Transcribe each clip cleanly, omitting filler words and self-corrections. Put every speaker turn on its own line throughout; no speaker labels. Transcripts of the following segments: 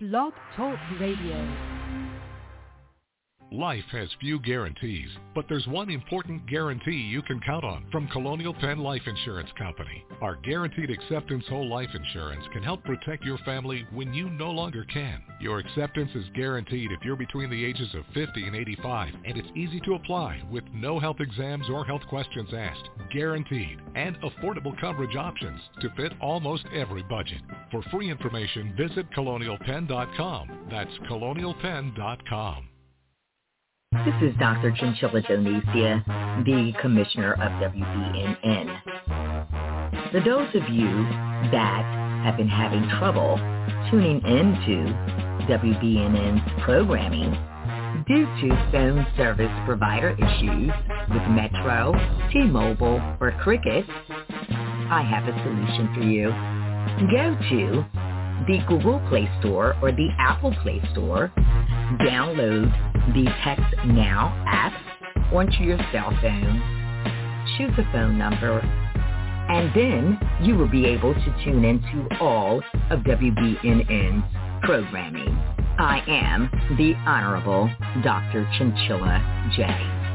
Blog Talk Radio.
Life has few guarantees, but there's one important guarantee you can count on from Colonial Penn Life Insurance Company. Our guaranteed acceptance whole life insurance can help protect your family when you no longer can. Your acceptance is guaranteed if you're between the ages of 50 and 85, and it's easy to apply with no health exams or health questions asked. Guaranteed and affordable coverage options to fit almost every budget. For free information, visit colonialpenn.com. That's colonialpenn.com.
This is Dr. Chinchilla Donesia, the Commissioner of WBNN. For those of you that have been having trouble tuning into WBNN's programming due to phone service provider issues with Metro, T-Mobile, or Cricket, I have a solution for you. Go to the Google Play Store or the Apple Play Store, download the Text Now app onto your cell phone, choose a phone number, and then you will be able to tune into all of WBNN's programming. I am the Honorable Dr. Chinchilla J.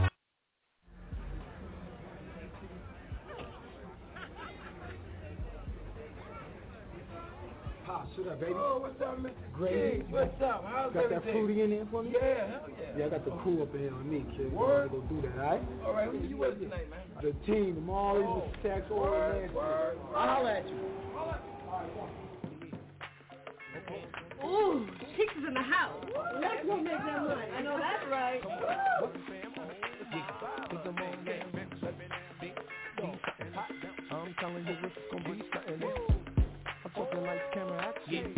What's up, baby?
Oh, what's up, Mr.
Great.
What's up? How's
got
everything?
That fruity in there for me?
Yeah, hell yeah.
Yeah, I got the crew up in here with me, kid.
Word?
We're gonna go do that, all right?
All right, who you with tonight, man?
The team, the Marlies,
Oh.
the Tax
Word,
Order,
word.
I'll holler at you.
Ooh, Cheeks is in the house. Let's go make that money. I know that's right.
I'm telling you it's gonna be something else. I'm talking like camera action.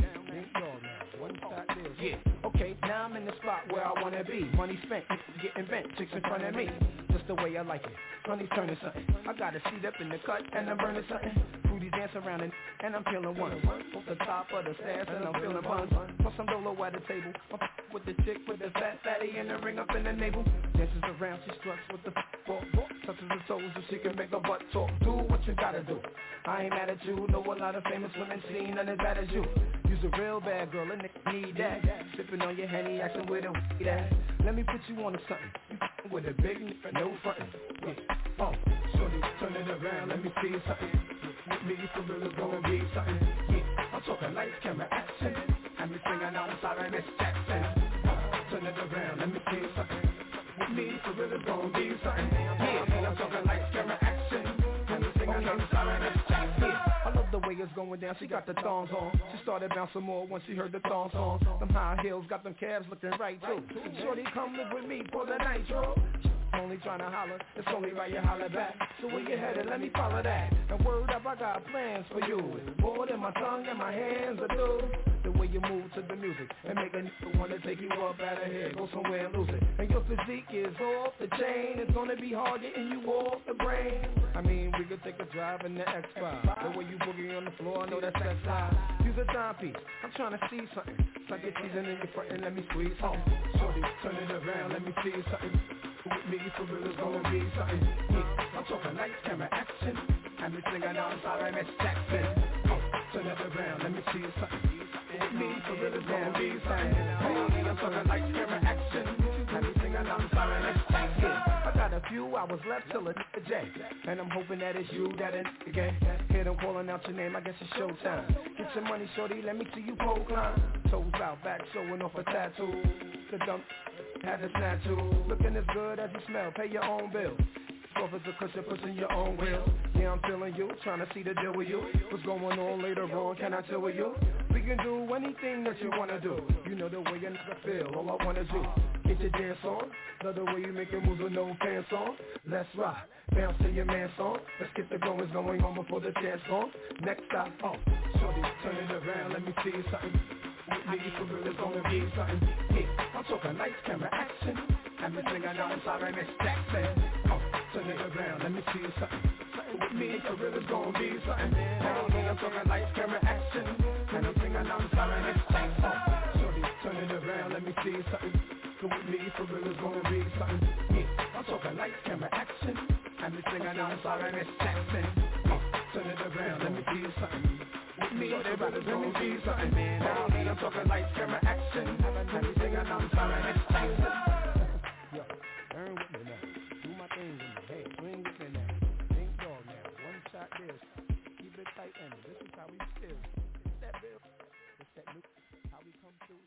One shot there. Yeah. Okay, now I'm in the spot where I wanna be. Money spent, getting bent, chicks in front of me. Just the way I like it. Money's turning something. I got a seat up in the cut and I'm burning something. Fruity dance around and I'm feeling one. Off the top of the stairs and I'm feeling buns. Plus some dolo at the table. I'm with the chick with the fat fatty and the ring up in the navel. Dances around, she struts with the fork. Touches her toes so she can make her butt talk. Do what you gotta do. I ain't mad at you. Know a lot of famous women seen none as bad as you. You's a real bad girl and they need that. Sipping on your Henny, asking where the weed at. Let me put you on to something. You with a big nigga, no frontin'. Yeah. Oh, shorty, turn it around, let me see something. With me, for real, it's gonna be something. Yeah. I'm talking lights, camera, action. And me singing, I'm sorry, Miss Jackson. Turn it around, let me see something. With me, for real, it's gonna be something. Yeah. I'm talking lights, camera, action. And me singing, I'm sorry, Miss Jackson. I love the way it's going down, she got the thongs on. She started bouncing more when she heard the thong song. Them high heels got them calves looking right too. Shorty, come live with me for the nitro. Only tryna holler, it's only right you holler back. So where you headed, let me follow that. And word up, I got plans for you. More than my tongue and my hands will do. The way you move to the music and make a nigga wanna take you up out of here. Go somewhere and lose it. And your physique is off the chain. It's gonna be hard getting you off the brain. I mean, we could take a drive in the X5. The way you boogie on the floor, I know that's that side. Use a timepiece, I'm trying to see something. Like it's teasing in your front and let me squeeze something. Shorty, turn it around, let me see something. With me, for real, it's gonna be something. Yeah. I'm talking lights, camera, action. And me singing, I'm sorry, Miss Jackson. Turn it around, let me see something. With me, for real, it's gonna be something. Hey, I'm talking lights, camera, action. And me singing, I'm sorry, Miss Jackson. I got a few hours left till a nigga J. And I'm hoping that it's you that it's again. Hear them calling out your name, I guess it's showtime. Get your money, shorty, let me see you pole climb. Toes out, back showing off a tattoo. The dump had a snafu. Looking as good as you smell, pay your own bill. Offers a cushion, pushing your own wheel. Yeah, I'm feeling you, trying to see the deal with you. What's going on later on, can I chill with you? We can do anything that you wanna do. You know the way a nigga feel, all I wanna do. Get your dance on, love the way you make it moves with no pants on. Let's rock, bounce to your man song. Let's get the goings going on before the dance on. Next stop, shorty, turn it around, let me see something. With me, for real, it's gonna be something. Yeah, I'm talking lights, camera, action. And me singing, I'm sorry, Miss Jackson. Turn it around, let me see something. With me, for real, it's gonna be something. Hey, I'm talking lights, camera, action. And I'm singing, I'm sorry, Miss Jackson. Shorty, turn it around, let me see something. With me, for real, it's gonna be something. Yeah, I'm talking lights, camera, action. And me singing, I'm sorry, Miss Jackson. Turn it around, let me see something. With me. They brothers let me see something, man. Now I'm talking lights, camera, action. Everything I know, I'm trying to explain. Yo, learn with me now. Do my thing in my head. Swing with me now. Think dog now. One shot this. Keep it tight in it. This is how we feel. It's that bill. It's that new. How we come through.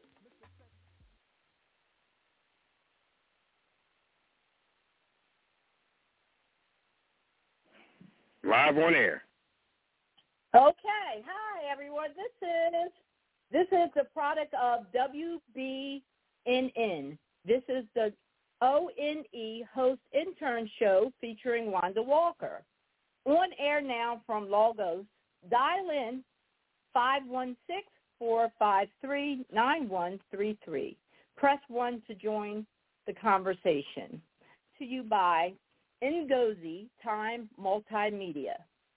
Live on air.
Okay. Hi, everyone. This is the product of WBNN. This is the ONE host intern show featuring Wanda Walker. On air now from Lagos. Dial in 516-453-9133. Press 1 to join the conversation. To you by Ngozi Time Multimedia.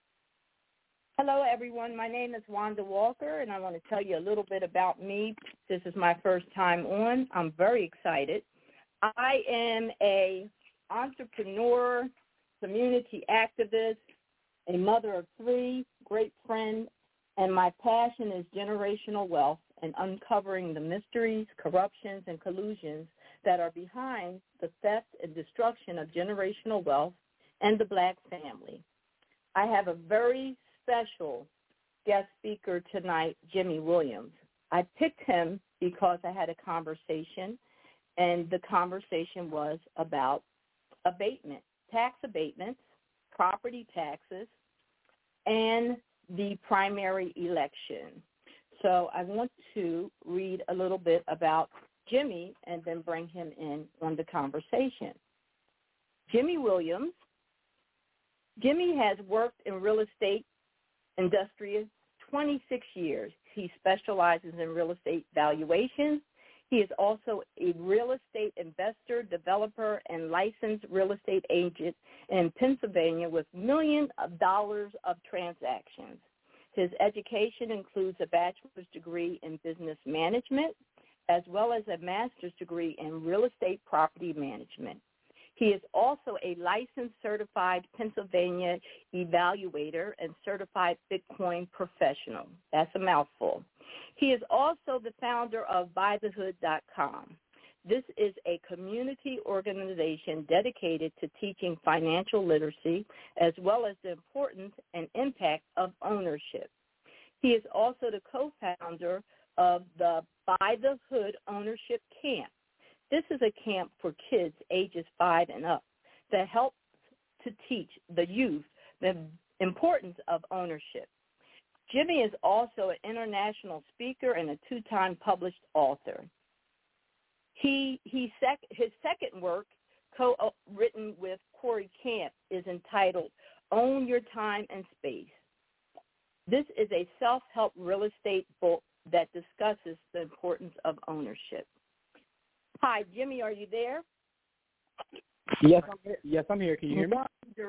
Hello, everyone. My name is Wanda Walker, and I want to tell you a little bit about me. This is my first time on. I'm very excited. I am an entrepreneur, community activist, a mother of 3, great friend, and my passion is generational wealth and uncovering the mysteries, corruptions, and collusions that are behind the theft and destruction of generational wealth and the Black family. I have a very special guest speaker tonight, Jimmy Williams. I picked him because I had a conversation, and the conversation was about abatement, tax abatements, property taxes, and the primary election. So I want to read a little bit about Jimmy and then bring him in on the conversation. Jimmy Williams. Jimmy has worked in real estate industry 26 years. He specializes in real estate valuations. He is also a real estate investor, developer, and licensed real estate agent in Pennsylvania with millions of dollars of transactions. His education includes a bachelor's degree in business management, as well as a master's degree in real estate property management. He is also a licensed certified Pennsylvania evaluator and certified Bitcoin professional. That's a mouthful. He is also the founder of BuyTheHood.com. This is a community organization dedicated to teaching financial literacy as well as the importance and impact of ownership. He is also the co-founder of the Buy the Hood Ownership Camp. This is a camp for kids ages 5 and up that helps to teach the youth the importance of ownership. Jimmy is also an international speaker and a 2-time published author. His second work, co-written with Corey Camp, is entitled Own Your Time and Space. This is a self-help real estate book that discusses the importance of ownership. Hi, Jimmy, are you there?
Yes, I'm here. Yes, I'm here. Can you hear me?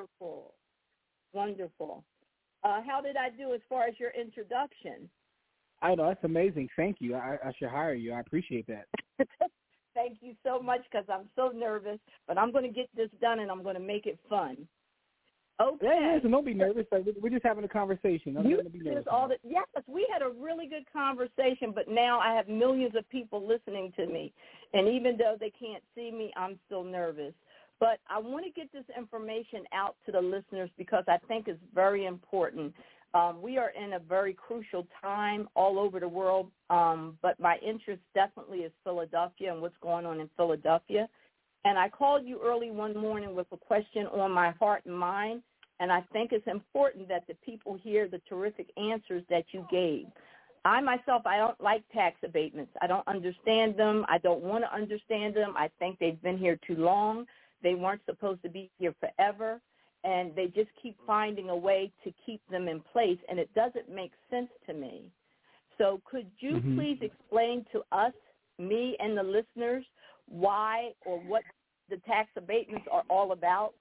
Wonderful. How did I do as far as your introduction?
I know, that's amazing. Thank you. I should hire you. I appreciate that.
Thank you so much because I'm so nervous, but I'm going to get this done and I'm going to make it fun. Okay.
Yeah, so don't be nervous. We're just having a conversation. I'm going to be nervous.
Yes, we had a really good conversation, but now I have millions of people listening to me, and even though they can't see me, I'm still nervous. But I want to get this information out to the listeners because I think it's very important. We are in a very crucial time all over the world, but my interest definitely is Philadelphia and what's going on in Philadelphia. And I called you early one morning with a question on my heart and mind, and I think it's important that the people hear the terrific answers that you gave. I myself, I don't like tax abatements. I don't understand them. I don't want to understand them. I think they've been here too long. They weren't supposed to be here forever, and they just keep finding a way to keep them in place, and it doesn't make sense to me. So could you please explain to us, me and the listeners, why or what the tax abatements are all about?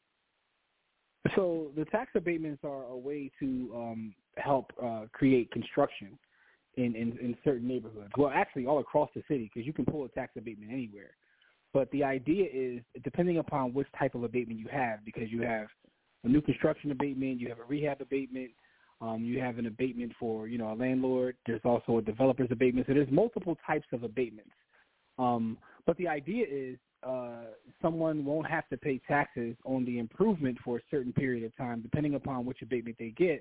So the tax abatements are a way to help create construction in certain neighborhoods. Well, actually all across the city, because you can pull a tax abatement anywhere. But the idea is, depending upon which type of abatement you have, because you have a new construction abatement, you have a rehab abatement, You have an abatement for, a landlord. There's also a developer's abatement. So there's multiple types of abatements. But the idea is someone won't have to pay taxes on the improvement for a certain period of time, depending upon which abatement they get,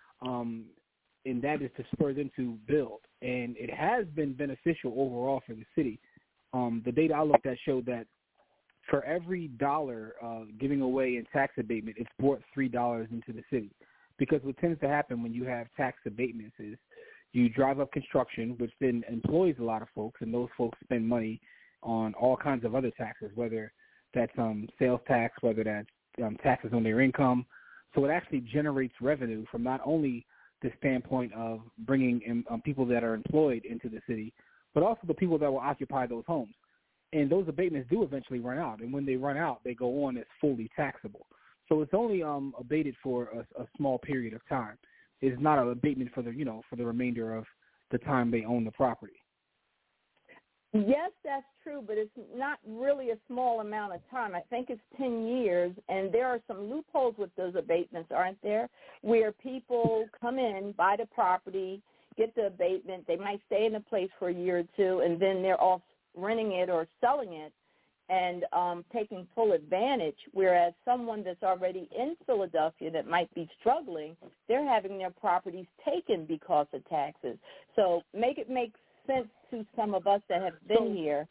and that is to spur them to build. And it has been beneficial overall for the city. The data I looked at showed that for every dollar giving away in tax abatement, it's brought $3 into the city. Because what tends to happen when you have tax abatements is you drive up construction, which then employs a lot of folks, and those folks spend money on all kinds of other taxes, whether that's sales tax, whether that's taxes on their income. So it actually generates revenue from not only the standpoint of bringing in people that are employed into the city, but also the people that will occupy those homes. And those abatements do eventually run out, and when they run out, they go on as fully taxable. So it's only abated for a small period of time. It's not an abatement for the remainder of the time they own the property.
Yes, that's true, but it's not really a small amount of time. I think it's 10 years, and there are some loopholes with those abatements, aren't there, where people come in, buy the property, get the abatement. They might stay in the place for a year or two, and then they're off renting it or selling it and taking full advantage, whereas someone that's already in Philadelphia that might be struggling, they're having their properties taken because of taxes. So make sense to some of us that have been here.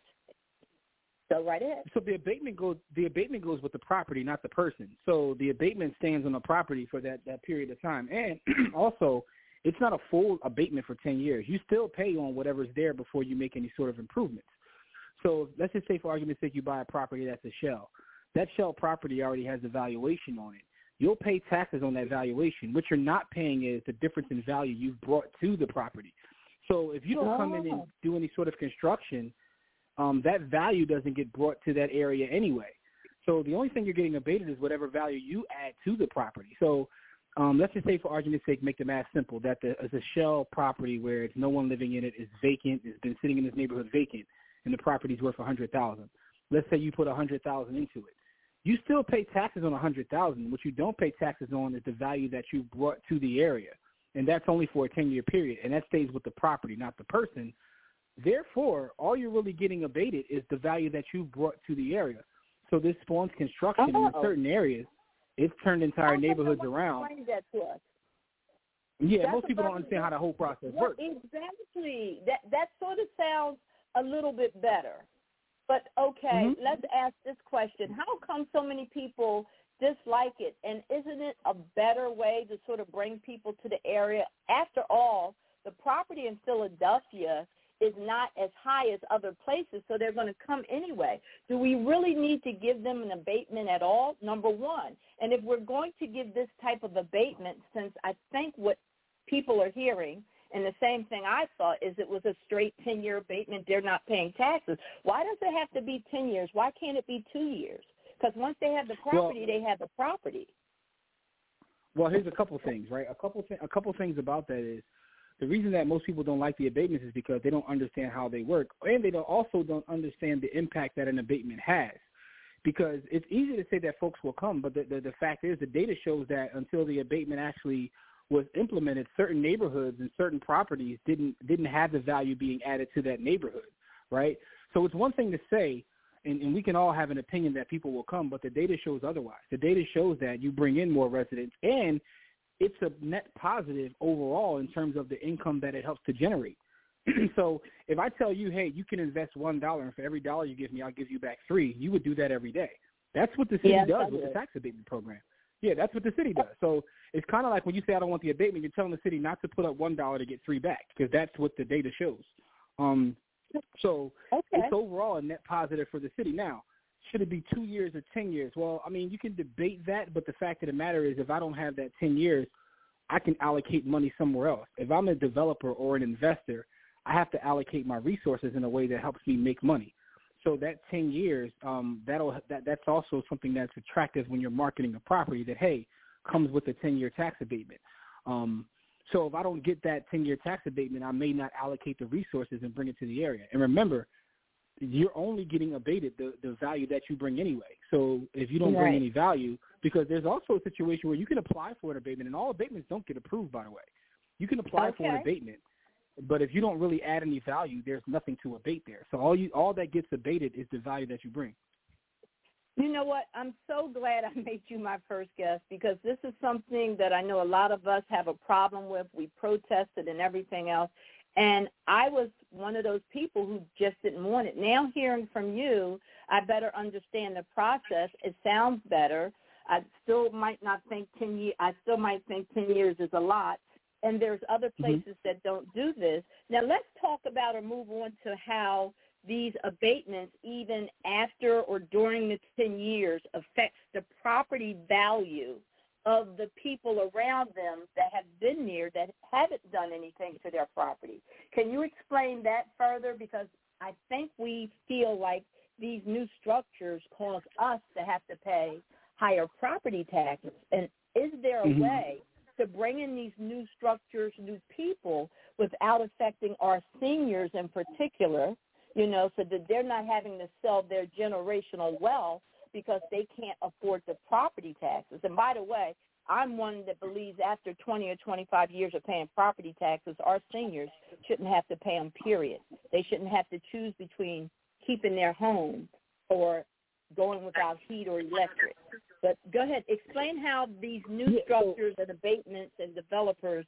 So right ahead.
So the abatement goes with the property, not the person. So the abatement stands on the property for that period of time. And also, it's not a full abatement for 10 years. You still pay on whatever's there before you make any sort of improvements. So let's just say, for argument's sake, you buy a property that's a shell. That shell property already has a valuation on it. You'll pay taxes on that valuation. What you're not paying is the difference in value you've brought to the property. So if you don't come in and do any sort of construction, that value doesn't get brought to that area anyway. So the only thing you're getting abated is whatever value you add to the property. So let's just say, for argument's sake, make the math simple, that it's a shell property where it's no one living in it, it's vacant, it's been sitting in this neighborhood vacant, and the property's worth $100,000. Let's say you put $100,000 into it. You still pay taxes on $100,000. What you don't pay taxes on is the value that you brought to the area, and that's only for a 10-year period, and that stays with the property, not the person. Therefore, all you're really getting abated is the value that you brought to the area. So this spawns construction in certain areas. It's turned entire neighborhoods around.
Explain that to us.
Yeah,
That's
most people don't understand how the whole process works.
Exactly. That sort of sounds a little bit better. But, okay, let's ask this question. How come so many people dislike it? And isn't it a better way to sort of bring people to the area? After all, the property in Philadelphia is not as high as other places, so they're going to come anyway. Do we really need to give them an abatement at all? Number one. And if we're going to give this type of abatement, since I think what people are hearing, and the same thing I thought, is it was a straight 10-year abatement, they're not paying taxes. Why does it have to be 10 years? Why can't it be 2 years? Because once they have the property, they have the property.
Well, here's a couple things, right? A couple things about that is the reason that most people don't like the abatements is because they don't understand how they work, and they also don't understand the impact that an abatement has. Because it's easy to say that folks will come, but the fact is the data shows that until the abatement actually was implemented, certain neighborhoods and certain properties didn't have the value being added to that neighborhood, right? So it's one thing to say, and we can all have an opinion that people will come, but the data shows otherwise. The data shows that you bring in more residents, and it's a net positive overall in terms of the income that it helps to generate. So if I tell you, hey, you can invest $1, and for every dollar you give me, I'll give you back $3, you would do that every day. That's what the city does with the tax abatement program. Yeah, that's what the city does. So it's kind of like when you say I don't want the abatement, you're telling the city not to put up $1 to get $3 back, because that's what the data shows. So it's overall a net positive for the city. Now, should it be 2 years or 10 years? Well, I mean, you can debate that, but the fact of the matter is if I don't have that 10 years, I can allocate money somewhere else. If I'm a developer or an investor, I have to allocate my resources in a way that helps me make money. So that 10 years, that's also something that's attractive when you're marketing a property that, hey, comes with a 10-year tax abatement. So if I don't get that 10-year tax abatement, I may not allocate the resources and bring it to the area. And remember, you're only getting abated the value that you bring anyway. So if you don't bring any value, because there's also a situation where you can apply for an abatement, and all abatements don't get approved, by the way. You can apply for an abatement, but if you don't really add any value, there's nothing to abate there. So all that gets abated is the value that you bring.
You know what? I'm so glad I made you my first guest, because this is something that I know a lot of us have a problem with. We protested and everything else. And I was one of those people who just didn't want it. Now hearing from you, I better understand the process. It sounds better. I still might not think 10 years. I still might think 10 years is a lot. And there's other places that don't do this. Now let's talk about or move on to how these abatements, even after or during the 10 years, affects the property value of the people around them that have been near that haven't done anything to their property. Can you explain that further? Because I think we feel like these new structures cause us to have to pay higher property taxes. And is there a way to bring in these new structures, new people, without affecting our seniors in particular, you know, so that they're not having to sell their generational wealth because they can't afford the property taxes? And by the way, I'm one that believes after 20 or 25 years of paying property taxes, our seniors shouldn't have to pay them, period. They shouldn't have to choose between keeping their home or going without heat or electric. But go ahead. Explain how these new structures and abatements and developers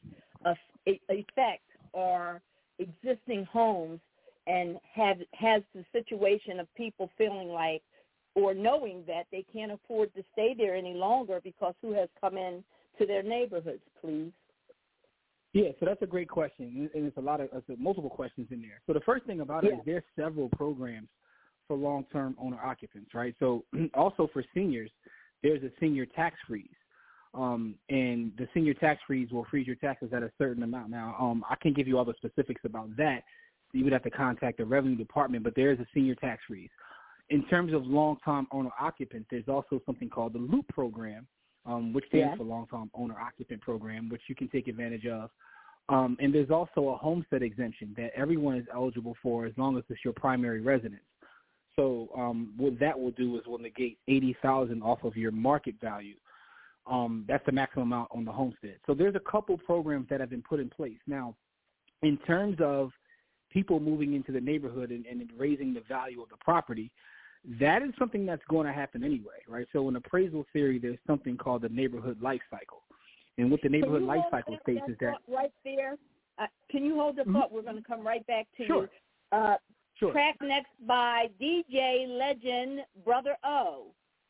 affect our existing homes and has the situation of people feeling like or knowing that they can't afford to stay there any longer because who has come in to their neighborhoods, please?
Yeah, so that's a great question, and it's multiple questions in there. So the first thing about it is there's several programs for long-term owner-occupants, right? So also for seniors, there's a senior tax freeze, and the senior tax freeze will freeze your taxes at a certain amount. Now, I can't give you all the specifics about that. You would have to contact the Revenue Department, but there is a senior tax freeze. In terms of long-term owner-occupant, there's also something called the LOOP program, which stands for long-term owner-occupant program, which you can take advantage of. And there's also a homestead exemption that everyone is eligible for as long as it's your primary residence. So what that will do is will negate $80,000 off of your market value. That's the maximum amount on the homestead. So there's a couple programs that have been put in place. Now, in terms of people moving into the neighborhood and raising the value of the property, that is something that's going to happen anyway, right? So in appraisal theory, there's something called the neighborhood life cycle. And what the neighborhood life cycle states is that...
Right there. Can you hold the thought? We're going to come right back to you.
Sure.
Track next by DJ Legend, Brother O.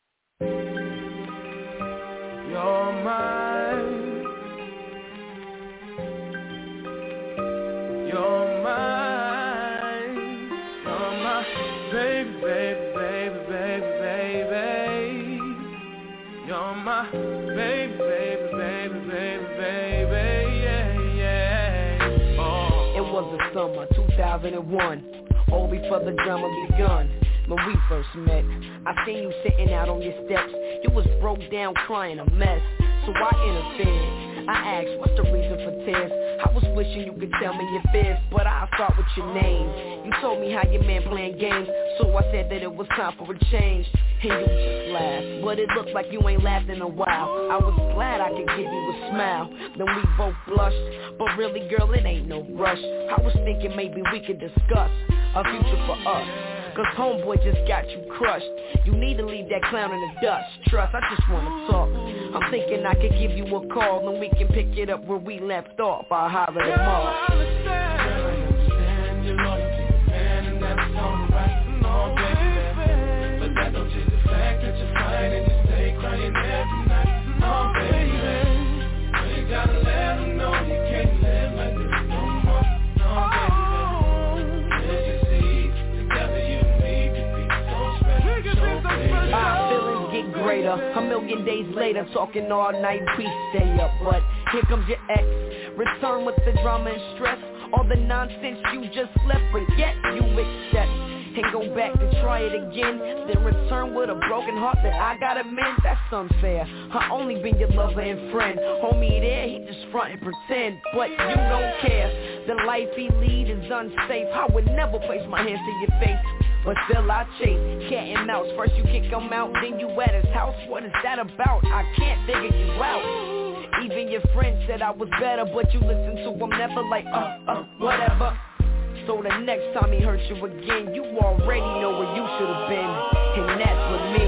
You're mine. You're mine. You're my baby, baby, baby, baby, baby. You're my baby, baby, baby, baby, baby, yeah, yeah. Oh. It was the summer 2001. All before the drama begun. When we first met, I seen you sitting out on your steps. You was broke down crying a mess. So I interfered. I asked, what's the reason for tears? I was wishing you could tell me your fears, but I'll start with your name. You told me how your man playing games, so I said that it was time for a change. And you just laughed, but it looked like you ain't laughed in a while. I was glad I could give you a smile. Then we both blushed, but really girl, it ain't no rush. I was thinking maybe we could discuss a future for us. Cause homeboy just got you crushed. You need to leave that clown in the dust. Trust, I just wanna talk. I'm thinking I could give you a call and we can pick it up where we left off. I'll holler at Mark. I understand your loyalty, man, and that's alright. No, baby, but that don't change the fact that you're fine and you stay crying every night. No, baby, you gotta let them know you can't live like this no more. No, baby. Our feelings get greater, a million days later, talking all night, we stay up. But here comes your ex, return with the drama and stress. All the nonsense you just left, forget you accept.
can go back to try it again, then return with a broken heart that I gotta mend. That's unfair. I only been your lover and friend. Homie there, he just front and pretend, but you don't care. The life he lead is unsafe. I would never place my hands to your face, but still I chase cat and mouse. First you kick him out, then you at his house. What is that about? I can't figure you out. Even your friends said I was better, but you listen to him never like, whatever. So the next time he hurts you again, you already know where you should have been, and that's with me.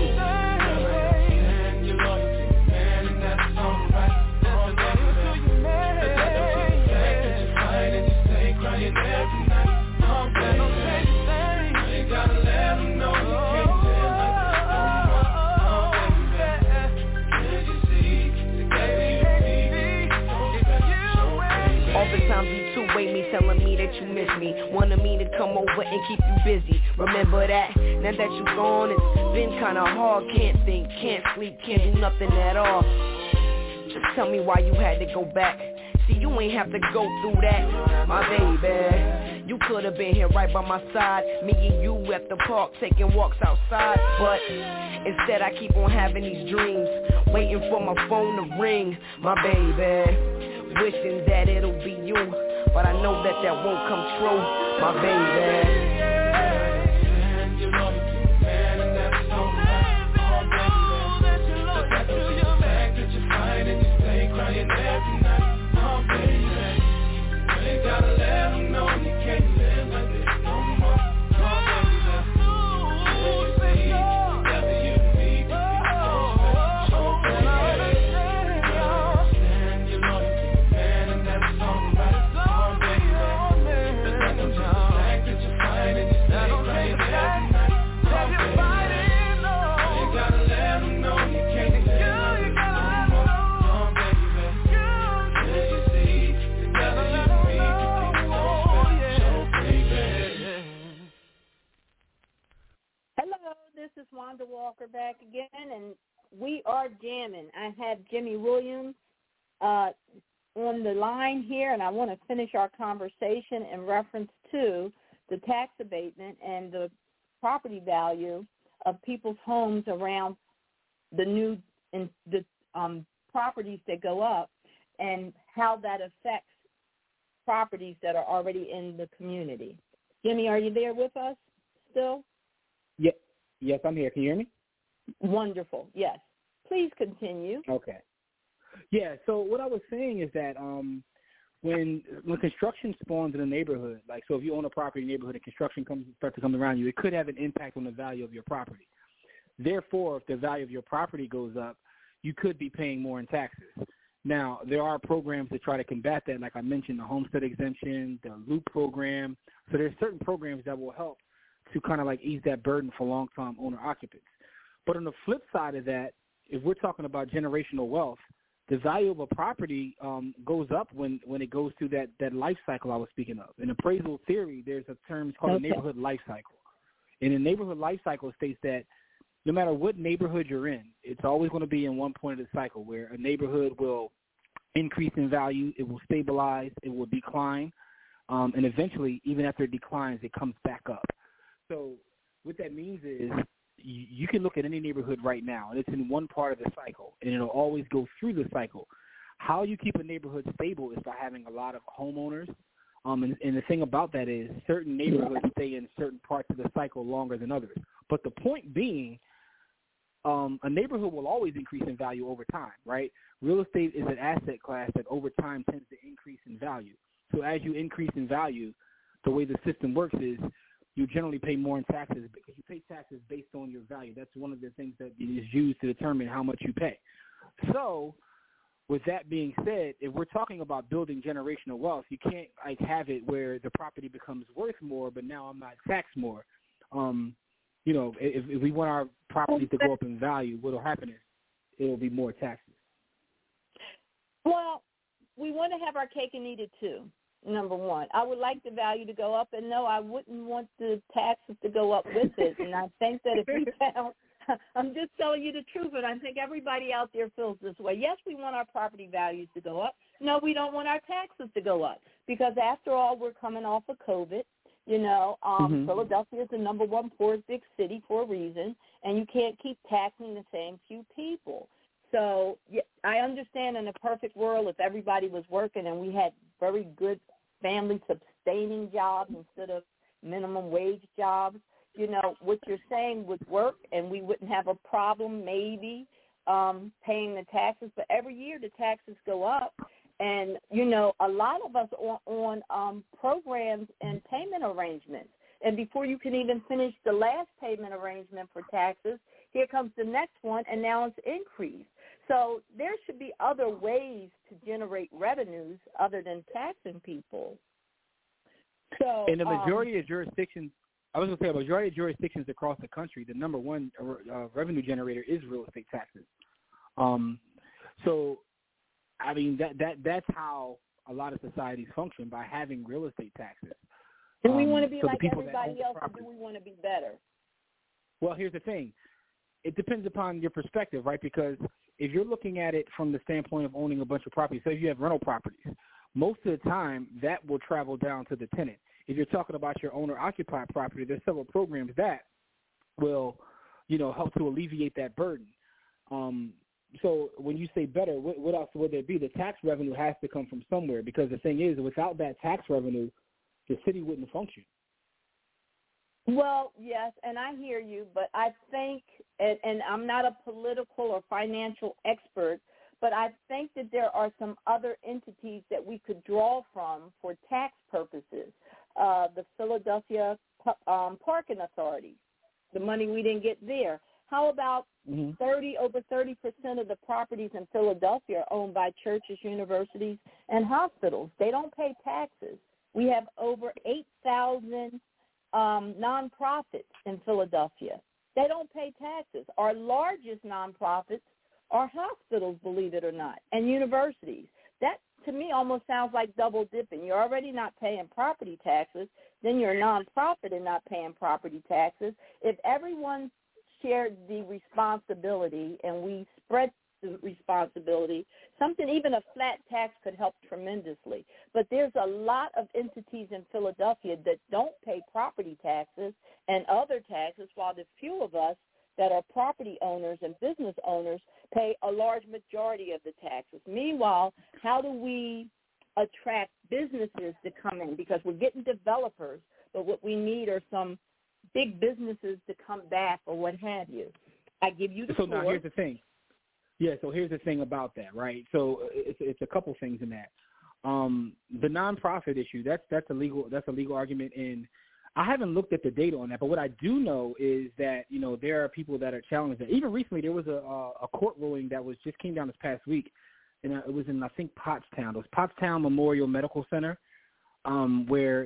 All the times you two-way me, telling me that you miss me, wanted me to come over and keep you busy. Remember that? Now that you gone, it's been kinda hard. Can't think, can't sleep, can't do nothing at all. Just tell me why you had to go back. See, you ain't have to go through that, my baby. You could have been here right by my side, me and you at the park taking walks outside. But instead I keep on having these dreams, waiting for my phone to ring, my baby. Wishing that it'll be you, but I know that that won't come true, my baby.
This is Wanda Walker back again, and we are jamming. I have Jimmy Williams on the line here, and I want to finish our conversation in reference to the tax abatement and the property value of people's homes around the new properties that go up, and how that affects properties that are already in the community. Jimmy, are you there with us still?
Yes, I'm here. Can you hear me?
Wonderful. Yes. Please continue.
Okay. Yeah, so what I was saying is that when construction spawns in a neighborhood, like so if you own a property in a neighborhood and construction starts to come around you, it could have an impact on the value of your property. Therefore, if the value of your property goes up, you could be paying more in taxes. Now, there are programs that try to combat that, like I mentioned, the homestead exemption, the LOOP program. So there's certain programs that will help to kind of like ease that burden for long-term owner occupants. But on the flip side of that, if we're talking about generational wealth, the value of a property goes up when it goes through that life cycle I was speaking of. In appraisal theory, there's a term called a neighborhood life cycle. And a neighborhood life cycle states that no matter what neighborhood you're in, it's always going to be in one point of the cycle where a neighborhood will increase in value, it will stabilize, it will decline, and eventually, even after it declines, it comes back up. So what that means is you can look at any neighborhood right now, and it's in one part of the cycle, and it'll always go through the cycle. How you keep a neighborhood stable is by having a lot of homeowners, and the thing about that is certain neighborhoods stay in certain parts of the cycle longer than others. But the point being, a neighborhood will always increase in value over time, right? Real estate is an asset class that over time tends to increase in value. So as you increase in value, the way the system works is you generally pay more in taxes because you pay taxes based on your value. That's one of the things that is used to determine how much you pay. So with that being said, if we're talking about building generational wealth, you can't like have it where the property becomes worth more, but now I'm not taxed more. If we want our properties to go up in value, what will happen is it will be more taxes.
Well, we want to have our cake and eat it too. Number one, I would like the value to go up, and no, I wouldn't want the taxes to go up with it. And I think that if we found, I'm just telling you the truth, and I think everybody out there feels this way. Yes, we want our property values to go up. No, we don't want our taxes to go up because, after all, we're coming off of COVID. Philadelphia is the number one poorest big city for a reason, and you can't keep taxing the same few people. So I understand in a perfect world if everybody was working and we had very good family-sustaining jobs instead of minimum wage jobs, what you're saying would work and we wouldn't have a problem maybe paying the taxes. But every year the taxes go up. And, a lot of us are on programs and payment arrangements. And before you can even finish the last payment arrangement for taxes, here comes the next one, and now it's increased. So there should be other ways to generate revenues other than taxing people. So
in the majority of jurisdictions, a majority of jurisdictions across the country, the number one revenue generator is real estate taxes. So, I mean, that's how a lot of societies function, by having real estate taxes.
Do we want to be like everybody else, or do we want to be better?
Well, here's the thing. It depends upon your perspective, right? Because if you're looking at it from the standpoint of owning a bunch of properties, say if you have rental properties, most of the time that will travel down to the tenant. If you're talking about your owner-occupied property, there's several programs that will, help to alleviate that burden. So when you say better, what else would there be? The tax revenue has to come from somewhere, because the thing is, without that tax revenue, the city wouldn't function.
Well, yes, and I hear you, but I think, and I'm not a political or financial expert, but I think that there are some other entities that we could draw from for tax purposes. The Philadelphia Parking Authority, the money we didn't get there. How about over 30% of the properties in Philadelphia are owned by churches, universities, and hospitals? They don't pay taxes. We have over 8,000 nonprofits in Philadelphia. They don't pay taxes. Our largest nonprofits are hospitals, believe it or not, and universities. That, to me, almost sounds like double dipping. You're already not paying property taxes. Then you're a nonprofit and not paying property taxes. If everyone shared the responsibility and we spread the responsibility, even a flat tax could help tremendously. But there's a lot of entities in Philadelphia that don't pay property taxes and other taxes, while the few of us that are property owners and business owners pay a large majority of the taxes. Meanwhile, how do we attract businesses to come in? Because we're getting developers, but what we need are some big businesses to come back or what have you. I give you the floor.
So now here's the thing. Yeah, so here's the thing about that, right? So it's a couple things in that. The nonprofit issue, that's a legal argument, and I haven't looked at the data on that, but what I do know is that, there are people that are challenging that. Even recently, there was a court ruling that just came down this past week, and it was in, I think, Pottstown. It was Pottstown Memorial Medical Center, where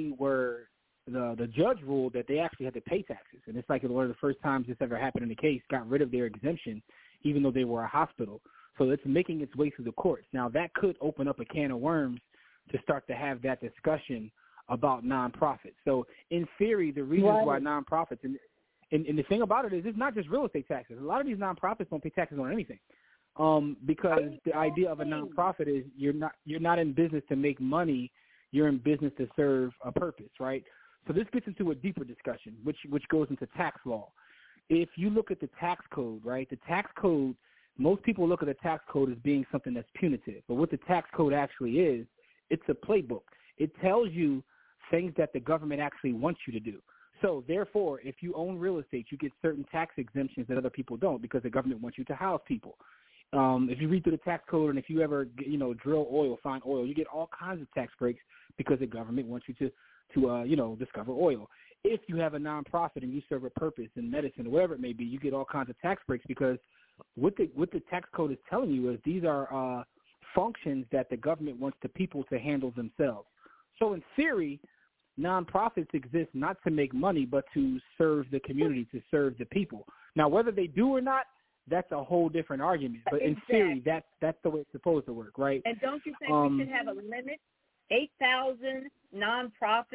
the judge ruled that they actually had to pay taxes. And it's like one of the first times this ever happened in the case, got rid of their exemption, even though they were a hospital. So it's making its way through the courts. Now, that could open up a can of worms to start to have that discussion about nonprofits. So in theory, the reasons why nonprofits, and the thing about it is it's not just real estate taxes. A lot of these nonprofits don't pay taxes on anything, because the idea of a nonprofit is you're not in business to make money. You're in business to serve a purpose, right? So this gets into a deeper discussion, which goes into tax law. If you look at the tax code, right, the tax code, most people look at the tax code as being something that's punitive. But what the tax code actually is, it's a playbook. It tells you things that the government actually wants you to do. So, therefore, if you own real estate, you get certain tax exemptions that other people don't, because the government wants you to house people. If you read through the tax code, and if you ever, drill oil, find oil, you get all kinds of tax breaks because the government wants you to discover oil. If you have a nonprofit and you serve a purpose in medicine or whatever it may be, you get all kinds of tax breaks, because what the tax code is telling you is these are functions that the government wants the people to handle themselves. So in theory, nonprofits exist not to make money, but to serve the community, to serve the people. Now, whether they do or not, that's a whole different argument. But in theory, that's the way it's supposed to work, right?
And don't you think we should have a limit? 8,000 nonprofits.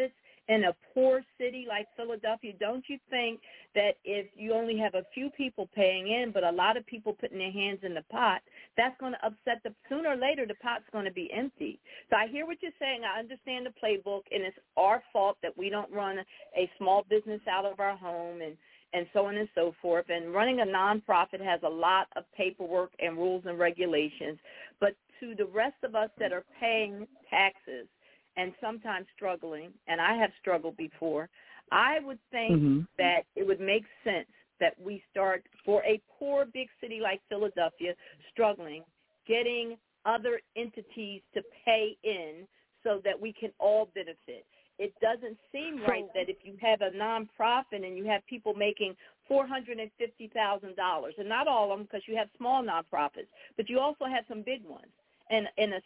in a poor city like Philadelphia, don't you think that if you only have a few people paying in but a lot of people putting their hands in the pot, that's going to upset sooner or later the pot's going to be empty. So I hear what you're saying. I understand the playbook, and it's our fault that we don't run a small business out of our home and so on and so forth. And running a nonprofit has a lot of paperwork and rules and regulations. But to the rest of us that are paying taxes and sometimes struggling, and I have struggled before, I would think that it would make sense that we start, for a poor big city like Philadelphia struggling, getting other entities to pay in so that we can all benefit. It doesn't seem right that if you have a nonprofit and you have people making $450,000, and not all of them because you have small nonprofits, but you also have some big ones. And a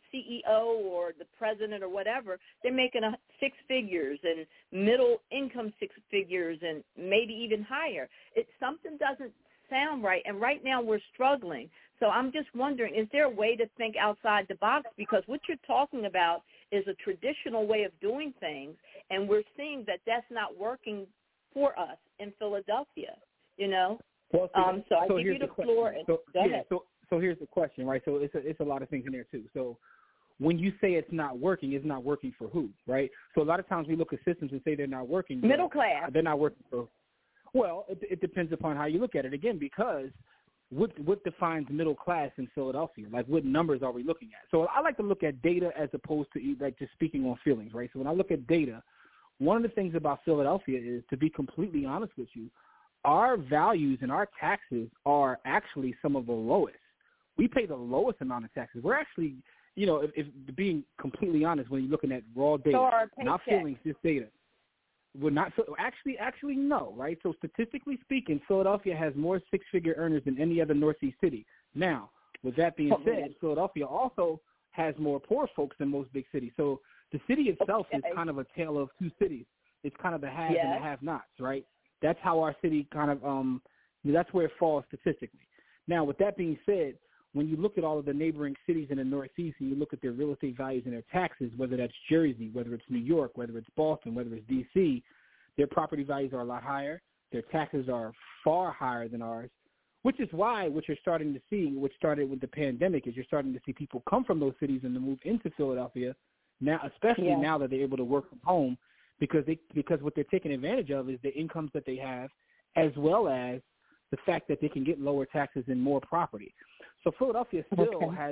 CEO or the president or whatever, they're making six figures and middle income six figures and maybe even higher. Something doesn't sound right, and right now we're struggling. So I'm just wondering, is there a way to think outside the box? Because what you're talking about is a traditional way of doing things, and we're seeing that that's not working for us in Philadelphia, you know?
Well,
so I give you the floor. And go ahead.
So here's the question, right? So it's a lot of things in there too. So when you say it's not working for who, right? So a lot of times we look at systems and say they're not working.
Middle class.
They're not working for. Well, it depends upon how you look at it. Again, because what defines middle class in Philadelphia? Like, what numbers are we looking at? So I like to look at data as opposed to like just speaking on feelings, right? So when I look at data, one of the things about Philadelphia is, to be completely honest with you, our values and our taxes are actually some of the lowest. We pay the lowest amount of taxes. We're actually, you know, if being completely honest, when you're looking at raw data, not feelings, just data. We're not actually no, right? So statistically speaking, Philadelphia has more six-figure earners than any other Northeast city. Now, with that being said, Philadelphia also has more poor folks than most big cities. So the city itself is kind of a tale of two cities. It's kind of the haves and the have-nots, right? That's how our city kind of that's where it falls statistically. Now, with that being said, when you look at all of the neighboring cities in the Northeast and you look at their real estate values and their taxes, whether that's Jersey, whether it's New York, whether it's Boston, whether it's D.C., their property values are a lot higher. Their taxes are far higher than ours, which is why what you're starting to see, which started with the pandemic, is you're starting to see people come from those cities and to move into Philadelphia now, especially now that they're able to work from home, because what they're taking advantage of is the incomes that they have, as well as the fact that they can get lower taxes and more property. So Philadelphia still has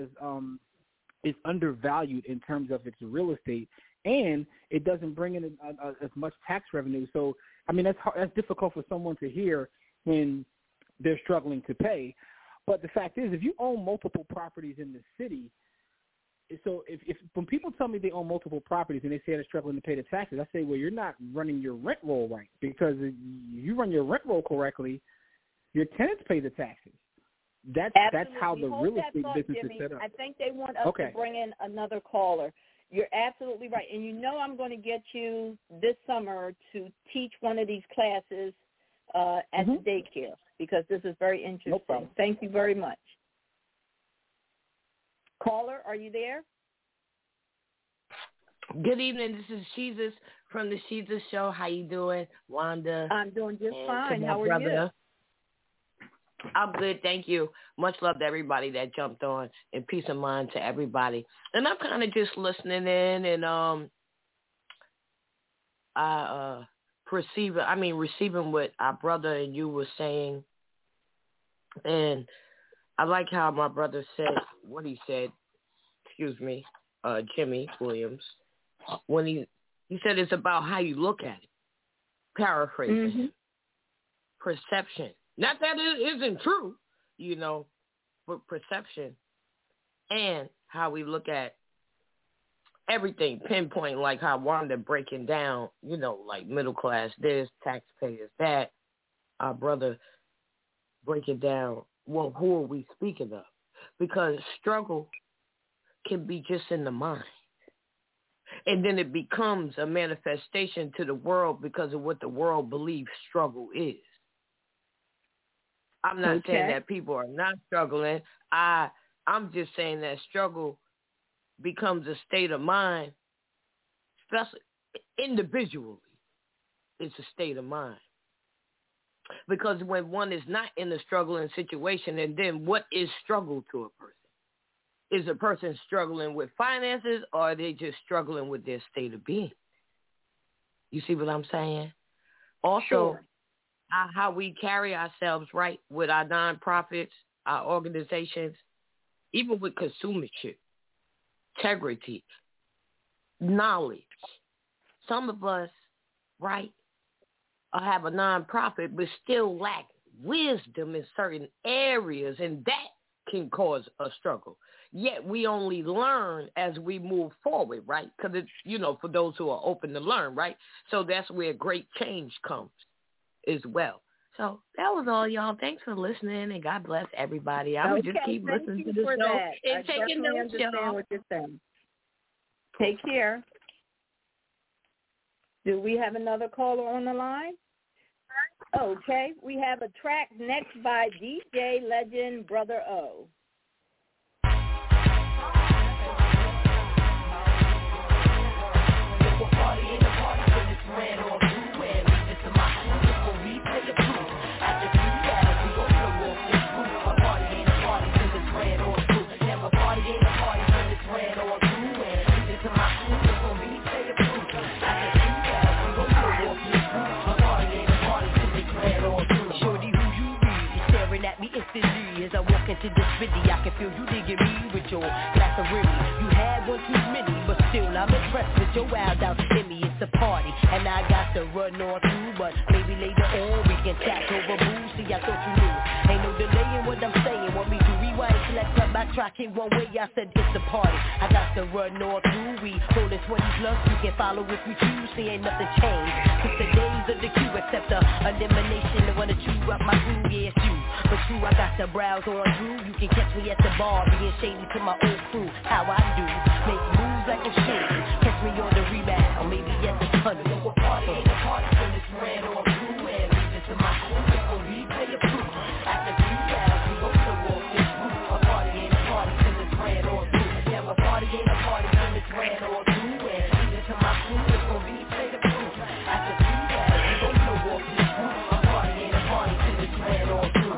is undervalued in terms of its real estate, and it doesn't bring in as much tax revenue. So, I mean, that's difficult for someone to hear when they're struggling to pay. But the fact is, if you own multiple properties in the city, so if when people tell me they own multiple properties and they say they're struggling to pay the taxes, I say, well, you're not running your rent roll right, because if you run your rent roll correctly, your tenants pay the taxes. That's how the real estate business is set up.
I think they want us to bring in another caller. You're absolutely right. And you know I'm going to get you this summer to teach one of these classes at the daycare, because this is very interesting. No problem. Thank you very much. Caller, are you there?
Good evening. This is Jesus from the Jesus Show. How you doing, Wanda?
I'm doing just fine. How are you?
I'm good, thank you. Much love to everybody that jumped on, and peace of mind to everybody. And I'm kind of just listening in, and receiving what our brother and you were saying. And I like how my brother said what he said. Jimmy Williams, when he said it's about how you look at it. Paraphrasing, perception. Not that it isn't true, but perception and how we look at everything, pinpoint, like how Wanda breaking down, like middle class this, taxpayers that, our brother breaking down, well, who are we speaking of? Because struggle can be just in the mind. And then it becomes a manifestation to the world because of what the world believes struggle is. I'm not saying that people are not struggling. I'm just saying that struggle becomes a state of mind,
individually, it's a state of mind. Because when one is not in a struggling situation, and then what is struggle to a person? Is a person struggling with finances, or are they just struggling with their state of being? You see what I'm saying? Also,
sure.
How we carry ourselves, right, with our nonprofits, our organizations, even with consumership, integrity, knowledge. Some of us, right, have a nonprofit but still lack wisdom in certain areas, and that can cause a struggle. Yet we only learn as we move forward, right? Because it's, you know, for those who are open to learn, right? So that's where great change comes as well. So that was all, y'all. Thanks for listening, and God bless everybody. I would just keep listening to the show and taking notes, y'all.
What you're saying. Take care. Do we have another caller on the line? Okay, we have a track next by DJ Legend Brother O.
As I walk into this city, I can feel you digging me with your glass of Remy. You had one too many, but still I'm impressed with your wild out in me. It's a party, and I got to run on through, but maybe later on we can chat over booze. See, I thought you knew. Ain't no delay in what I'm saying. Want me to rewind, select, cut back, track it one way. I said it's a party. I got to run on through. We holding 20 plus. You can follow if we choose. See, ain't nothing changed since the days of the queue, except the elimination. I wanna chew up my groove, yeah, it's you. But you, I got to browse on through. You can catch me at the bar, being shady to my old crew. How I do, make moves like a shit. Catch me on the rebound, or maybe at the tunnel. So a party ain't a party till it's ran on through. And leave it to my crew, so replay your proof. After 3 rounds, we go to walk this roof. A party ain't a party till it's ran on through. Yeah, a party ain't a party till it's ran on through. And leave it to my crew, so replay the proof. After 3 rounds, we go to walk this roof. A party ain't a party till it's ran on through.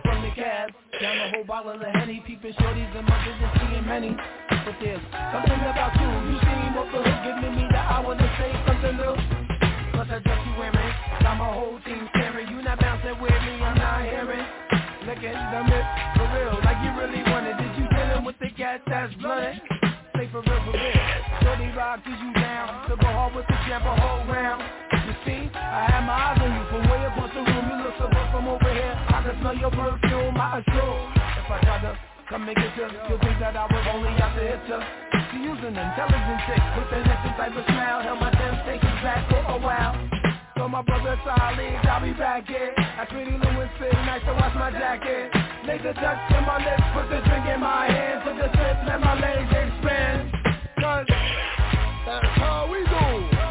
Down the whole bottle of Henny, peeping shorties and my business seeing many. But there's something about you, you seem off the hook, giving me the hour to say something new. Plus I dress you wearing, got my whole team staring. You not bouncing with me, I'm not hearing. Looking dumb it, for real, like you really wanted. Did you dealing with the cat that's blooded? Say for real, shorty rock, is you down? To go hard with the jump a whole round. You see, I had my eyes on you from way across the room. You look so good from over here. I can smell your perfume, I assure. If I try to come and get you, you'll think that I was only out to hit you. She using an intelligent chick with an innocent type of smile. Held my temptations back for a while. So my brother solid, I'll be back here. I pretty Louis fit, nice to wash my jacket. Laser touch in my lips, put the drink in my hand. Took a sip, let my legs expand. Cause that's how we do.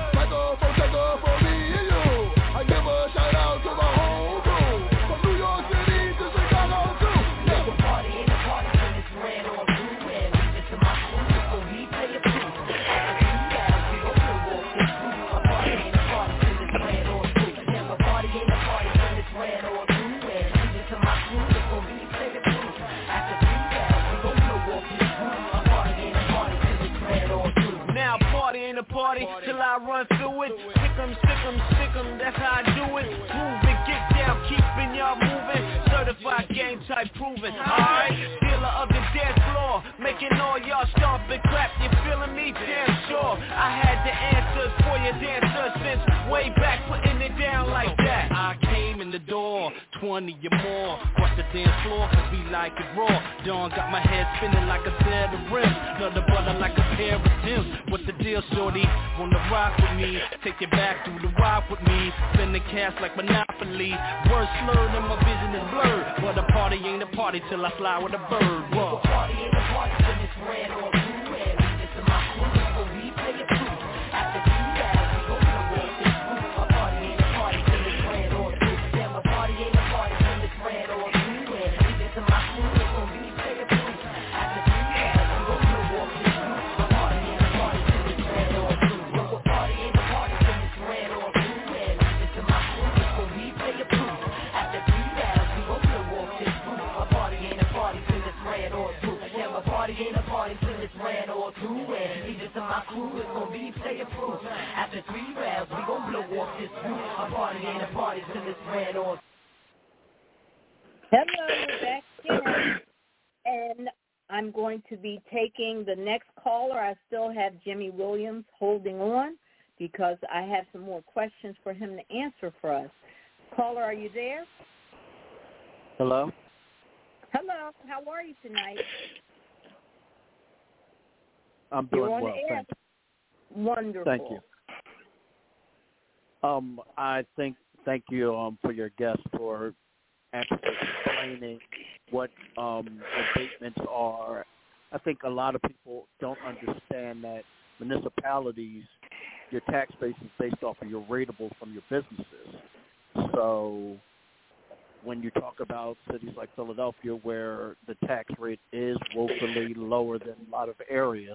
Take off for me and you. I give a shout out to my whole crew. From New York City to Chicago too. Yeah. The party ain't a party till it's ran on through. And leave it to my crew, so we play a proof. After 2 rounds, we go to walk this roof. A party ain't a party till it's ran on through. Yeah, a party ain't a party till it's ran on through. And leave it to my crew, so we play a proof. After 3 rounds, we go to walk this roof. A party ain't a party till it's ran on through. Now party ain't a party till I run through it. Stick 'em, that's how I do it. Move it, get down, keeping y'all moving. Certified game type proven. Alright, dealer of the dance floor, making all y'all stomp and clap. You feeling me? Damn sure. I had the answers for your dancers since way back, putting it down like that. I came in the door, 20 or more. Watch the dance floor, cause we like it raw. Dawn got my head spinning like a set of rims. Another butter like a pair of Timbs. What's the deal, shorty? Wanna rock with me? Take it back through the rock with me. Spin the cash like Monopoly. Words slurred and my vision is blurred. But a party ain't a party till I fly with a bird. Whoa. A party ain't a party till it's ran on through. And leave it to my crew, so we play a proof. After 2 rounds, we go to walk this roof. A party ain't a party till it's ran on through. Damn, a party ain't a party till it's ran on through. And leave it to my crew, so we play a proof. After 3 rounds, we go to walk this roof. A party ain't a party till it's ran on through. A party ain't a party.
party and the party till it's ran off.
Hello, we're back again. And I'm going to be taking the next caller. I still have Jimmy Williams holding on because I have some more questions for him to answer for us. Caller, are you there?
Hello?
Hello. How are you tonight?
I'm doing
You're on
well,
the air.
thank you.
Wonderful.
Thank you. Thank you for your guest for actually explaining what abatements are. I think a lot of people don't understand that municipalities, your tax base is based off of your rateable from your businesses. So when you talk about cities like Philadelphia where the tax rate is woefully lower than a lot of areas,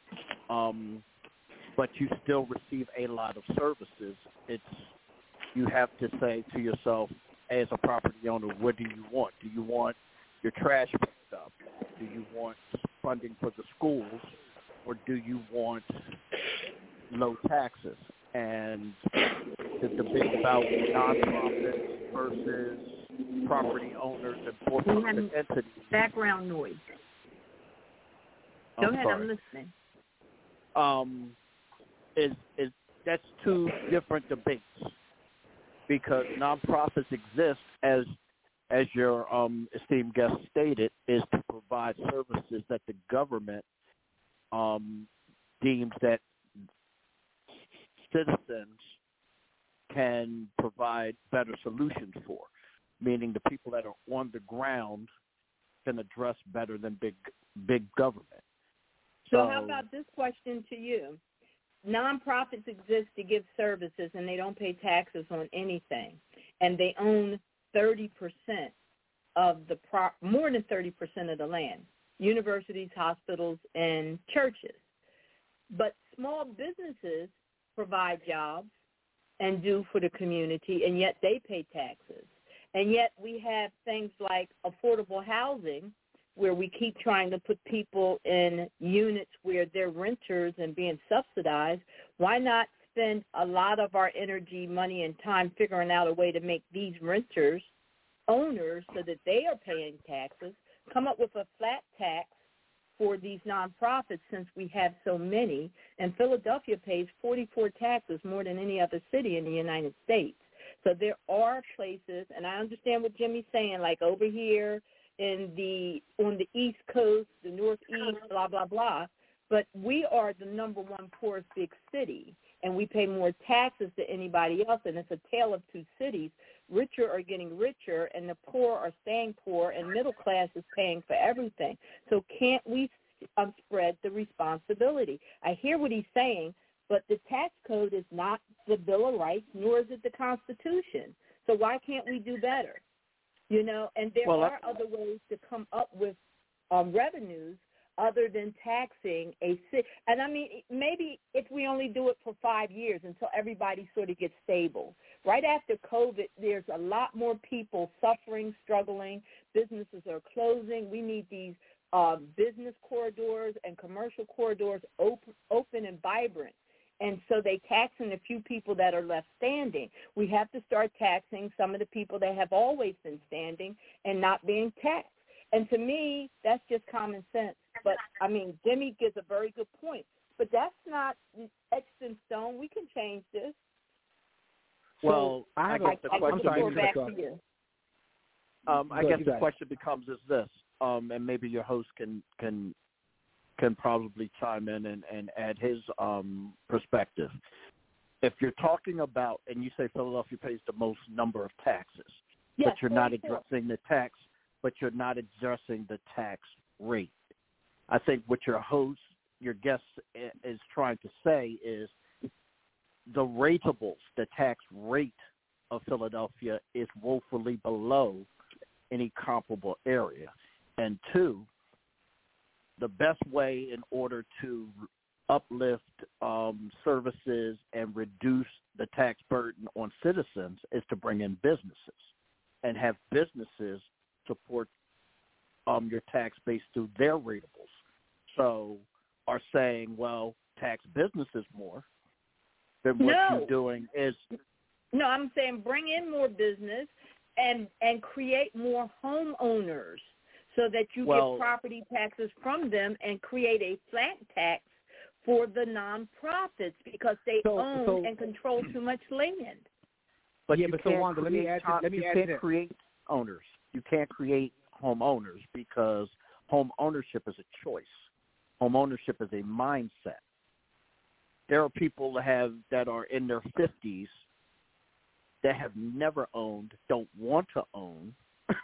but you still receive a lot of services, you have to say to yourself, as a property owner, what do you want? Do you want your trash picked up? Do you want funding for the schools? Or do you want low taxes? And the debate about nonprofits versus property owners and for-profit entities.
Background noise. Go ahead, I'm listening.
That's two different debates. Because nonprofits exist, as your esteemed guest stated, is to provide services that the government deems that citizens can provide better solutions for, meaning the people that are on the ground can address better than big government.
So how about this question to you? Nonprofits exist to give services, and they don't pay taxes on anything, and they own 30% of more than 30% of the land, universities, hospitals, and churches. But small businesses provide jobs and do for the community, and yet they pay taxes. And yet we have things like affordable housing, where we keep trying to put people in units where they're renters and being subsidized. Why not spend a lot of our energy, money, and time figuring out a way to make these renters owners so that they are paying taxes, come up with a flat tax for these nonprofits since we have so many, and Philadelphia pays 44 taxes, more than any other city in the United States. So there are places, and I understand what Jimmy's saying, like over here, on the East Coast, the Northeast, blah, blah, blah. But we are the number one poorest big city, and we pay more taxes than anybody else, and it's a tale of two cities. Richer are getting richer, and the poor are staying poor, and middle class is paying for everything. So can't we spread the responsibility? I hear what he's saying, but the tax code is not the Bill of Rights, nor is it the Constitution. So why can't we do better? You know, and there are other ways to come up with revenues other than taxing a city. And I mean, maybe if we only do it for 5 years until everybody sort of gets stable. Right after COVID, there's a lot more people suffering, struggling. Businesses are closing. We need these business corridors and commercial corridors open and vibrant. And so they taxing the few people that are left standing. We have to start taxing some of the people that have always been standing and not being taxed. And to me, that's just common sense. But, I mean, Jimmy gives a very good point. But that's not etched in stone. We can change this.
Well,
so
I guess the question
back to you.
I guess the question becomes is this, and maybe your host can probably chime in and add his perspective. If you're talking about, and you say Philadelphia pays the most number of taxes,
yes,
but you're not addressing the tax, but you're not addressing the tax rate. I think what your guest is trying to say is the ratables, the tax rate of Philadelphia is woefully below any comparable area. And two, the best way in order to uplift services and reduce the tax burden on citizens is to bring in businesses and have businesses support your tax base through their ratables. So are saying, well, tax businesses more, then what you're doing is
No, I'm saying bring in more business and create more homeowners so that you get property taxes from them and create a flat tax for the nonprofits because they own and control too much land.
But
yeah,
you
but
can't
so Wanda, let me add to
create owners. You can't create homeowners because home ownership is a choice. Home ownership is a mindset. There are people that are in their 50s that have never owned, don't want to own,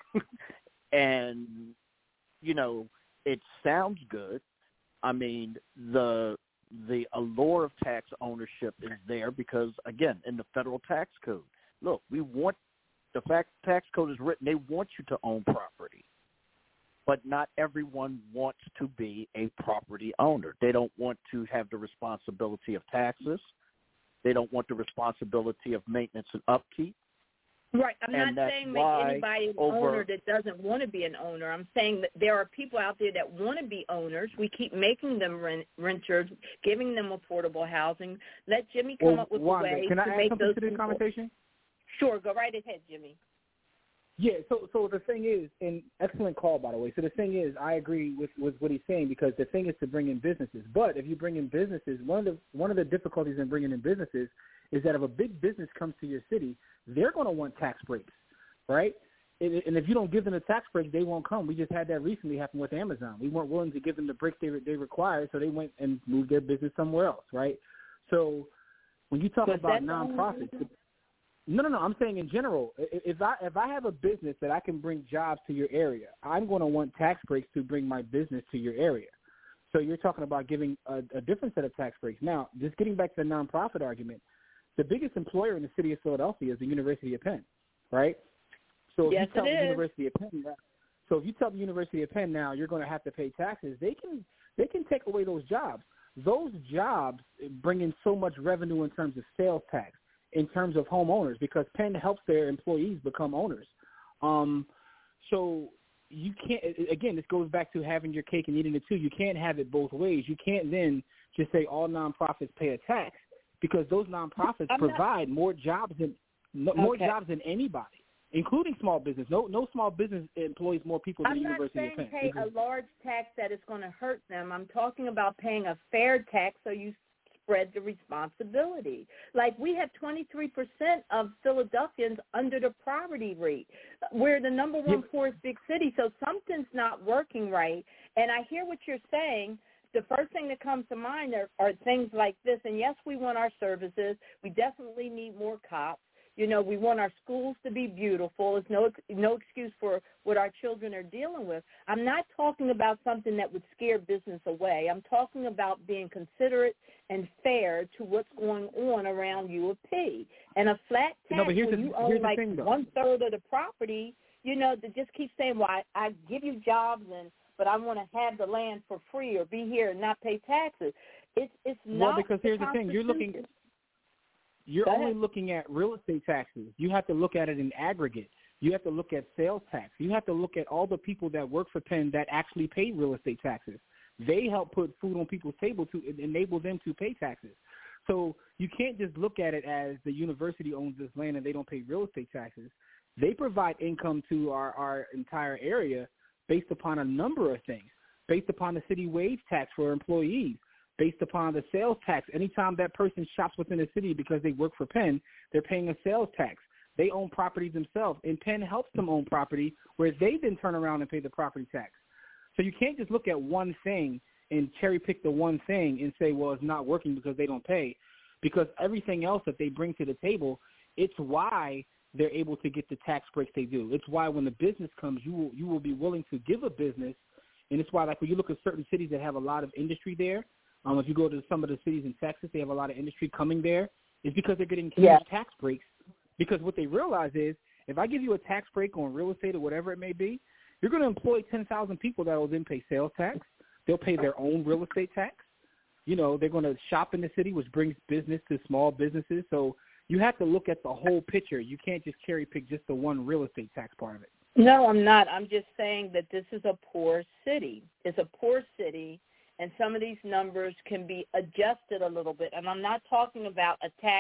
and, you know, it sounds good. I mean, the allure of tax ownership is there because, again, in the federal tax code, look, the fact the tax code is written, they want you to own property. But not everyone wants to be a property owner. They don't want to have the responsibility of taxes. They don't want the responsibility of maintenance and upkeep.
Right. I'm not saying make anybody an owner that doesn't want to be an owner. I'm saying that there are people out there that want to be owners. We keep making them renters, giving them affordable housing. Let Jimmy come up with
Wanda,
a way
can I
to
add
make
something
those
to this
people.
Conversation?
Sure. Go right ahead, Jimmy.
Yeah, so the thing is, and excellent call, by the way. So the thing is, I agree with what he's saying because the thing is to bring in businesses. But if you bring in businesses, one of the difficulties in bringing in businesses is that if a big business comes to your city, they're going to want tax breaks, right? And if you don't give them a tax break, they won't come. We just had that recently happen with Amazon. We weren't willing to give them the breaks they required, so they went and moved their business somewhere else, right? So when you talk about nonprofits. No. I'm saying in general, if I have a business that I can bring jobs to your area, I'm going to want tax breaks to bring my business to your area. So you're talking about giving a different set of tax breaks. Now, just getting back to the nonprofit argument, the biggest employer in the city of Philadelphia is the University of Penn, right? So if you tell the University of Penn now you're going to have to pay taxes, they can take away those jobs. Those jobs bring in so much revenue in terms of sales tax, in terms of homeowners, because Penn helps their employees become owners. So you can't, again, this goes back to having your cake and eating it too. You can't have it both ways. You can't then just say all nonprofits pay a tax because those nonprofits provide more jobs than anybody, including small business. No small business employs more people than the University of Penn.
I'm not saying pay a large tax that is going to hurt them. I'm talking about paying a fair tax so you spread the responsibility. Like we have 23% of Philadelphians under the poverty rate. We're the number one poorest big city, so something's not working right. And I hear what you're saying. The first thing that comes to mind are things like this. And yes, we want our services. We definitely need more cops. You know, we want our schools to be beautiful. It's no excuse for what our children are dealing with. I'm not talking about something that would scare business away. I'm talking about being considerate and fair to what's going on around U of P. And a flat tax when you own like 1/3 of the property, you know, to just keep saying, well, I give you jobs, but I want to have the land for free or be here and not pay taxes. It's not.
Well, because here's the thing. You're only looking at real estate taxes. You have to look at it in aggregate. You have to look at sales tax. You have to look at all the people that work for Penn that actually pay real estate taxes. They help put food on people's table to enable them to pay taxes. So you can't just look at it as the university owns this land and they don't pay real estate taxes. They provide income to our entire area based upon a number of things, based upon the city wage tax for employees, based upon the sales tax. Anytime that person shops within the city because they work for Penn, they're paying a sales tax. They own properties themselves, and Penn helps them own property where they then turn around and pay the property tax. So you can't just look at one thing and cherry pick the one thing and say, well, it's not working because they don't pay, because everything else that they bring to the table, it's why they're able to get the tax breaks they do. It's why when the business comes, you will be willing to give a business, and it's why, like, when you look at certain cities that have a lot of industry there, if you go to some of the cities in Texas, they have a lot of industry coming there. It's because they're getting huge tax breaks. Because what they realize is, if I give you a tax break on real estate or whatever it may be, you're going to employ 10,000 people that will then pay sales tax. They'll pay their own real estate tax. You know, they're going to shop in the city, which brings business to small businesses. So you have to look at the whole picture. You can't just cherry pick just the one real estate tax part of it.
No, I'm not. I'm just saying that this is a poor city. It's a poor city. And some of these numbers can be adjusted a little bit. And I'm not talking about a tax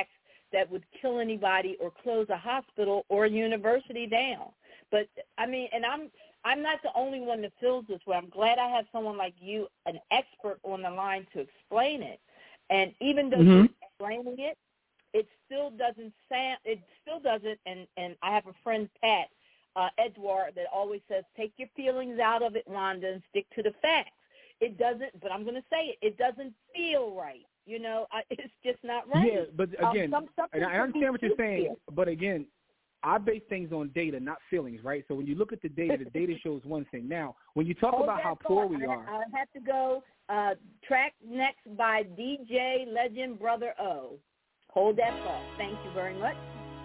that would kill anybody or close a hospital or a university down. But, I mean, and I'm not the only one that feels this way. I'm glad I have someone like you, an expert on the line to explain it. And even though you're explaining it, it still doesn't, and I have a friend, Pat Edouard, that always says, take your feelings out of it, Wanda, and stick to the facts. It doesn't, but I'm going to say it doesn't feel right. You know, it's just not right.
Yeah, but again, and I understand what you're saying, but again, I base things on data, not feelings, right? So when you look at the data shows one thing. Now, when you talk about how poor we are.
I have to go track next by DJ Legend Brother O. Hold that thought. Thank you very much.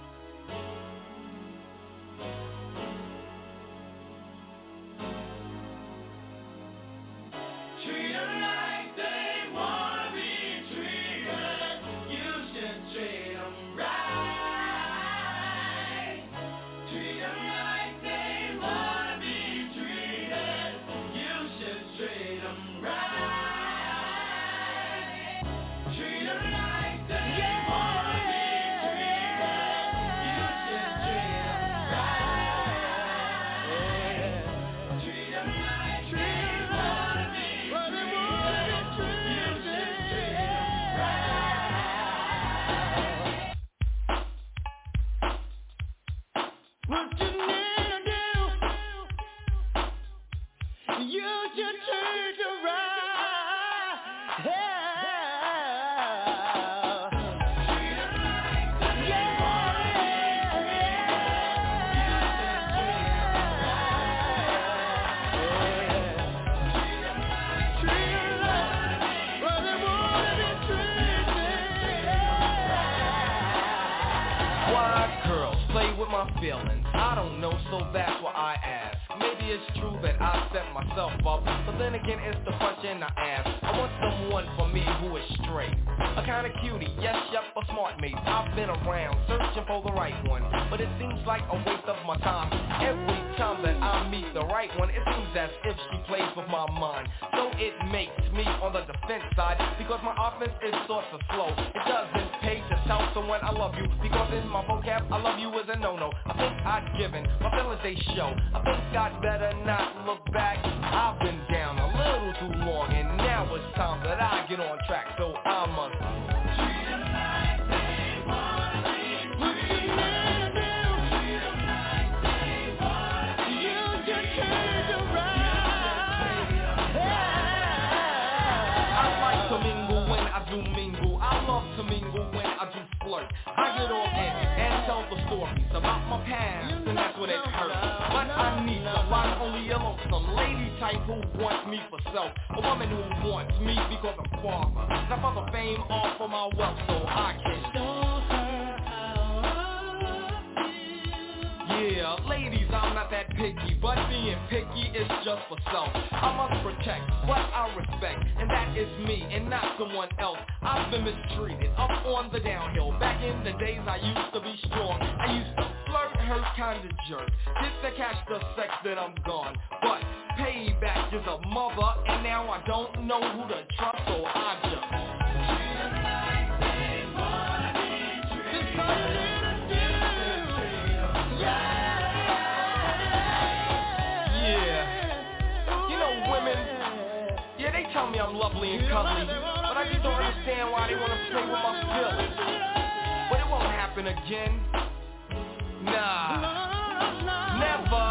Feelings. I don't know, so that's why I ask. Maybe it's true that I set myself up, but then again it's the question I ask. I want someone for me who is straight, a kind of cutie, yes, yep, a smart mate. I've been around searching for the right one, but it seems like a waste of my time. Every time that I meet the right one, it seems as if she plays with my mind. So it makes me on the defense side, because my offense is sort of slow. It doesn't pay to tell someone I love you, because in my vocab, I love you is a no-no. I think I'd given, my feelings they show. I think I'd better not look back. I've been down a little too long, and now it's time that I get on track, so I must treat them like they wanna be treated. Treat them like they wanna be. You just treat them right. I like to mingle when I do mingle. I love to mingle when I do flirt. I get on in and tell the stories about my past, and that's when it hurts. But I need to find only a lonesome lady type who wants me for self, a woman who wants me because I'm father, not for the fame or for my wealth, so I can show her how. Yeah, ladies, I'm not that picky, but being picky is just for self. I must protect what I respect, and that is me and not someone else. I've been mistreated up on the downhill. Back in the days I used to be strong. I used to flirt, hurt, kind of jerk, just to catch the sex that I'm gone. But payback is a mother, and now I don't know who to trust, so I just treat them like they wanna be treated. They tell me I'm lovely and cuddly, but I just don't understand why they want to play with my feelings. But it won't happen again. Nah, never.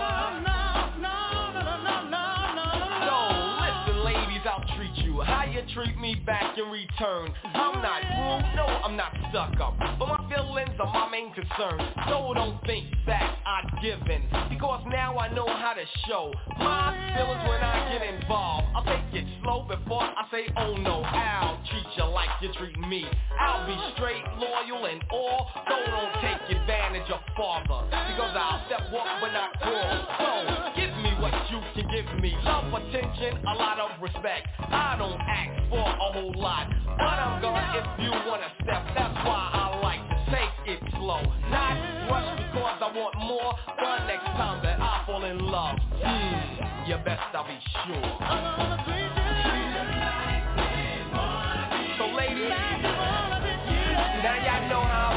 So listen, ladies, I'll treat you how you treat me back in return. I'm not rude, no, I'm not stuck up, but my feelings are my main concern. So don't think that I've given, because now I know how to show my feelings when I get involved. I'll take it slow before I say oh no. I'll treat you like you treat me. I'll be straight, loyal, and all. So don't take advantage of father, because I'll step up when I crawl. So give me what you can give me. Love, attention, a lot of respect. I don't ask for a whole lot, but I'm gonna if you wanna step. That's why I like to take it slow, not rush, because I want more. The next time that I fall in love, you best I'll be sure. So ladies, now y'all know how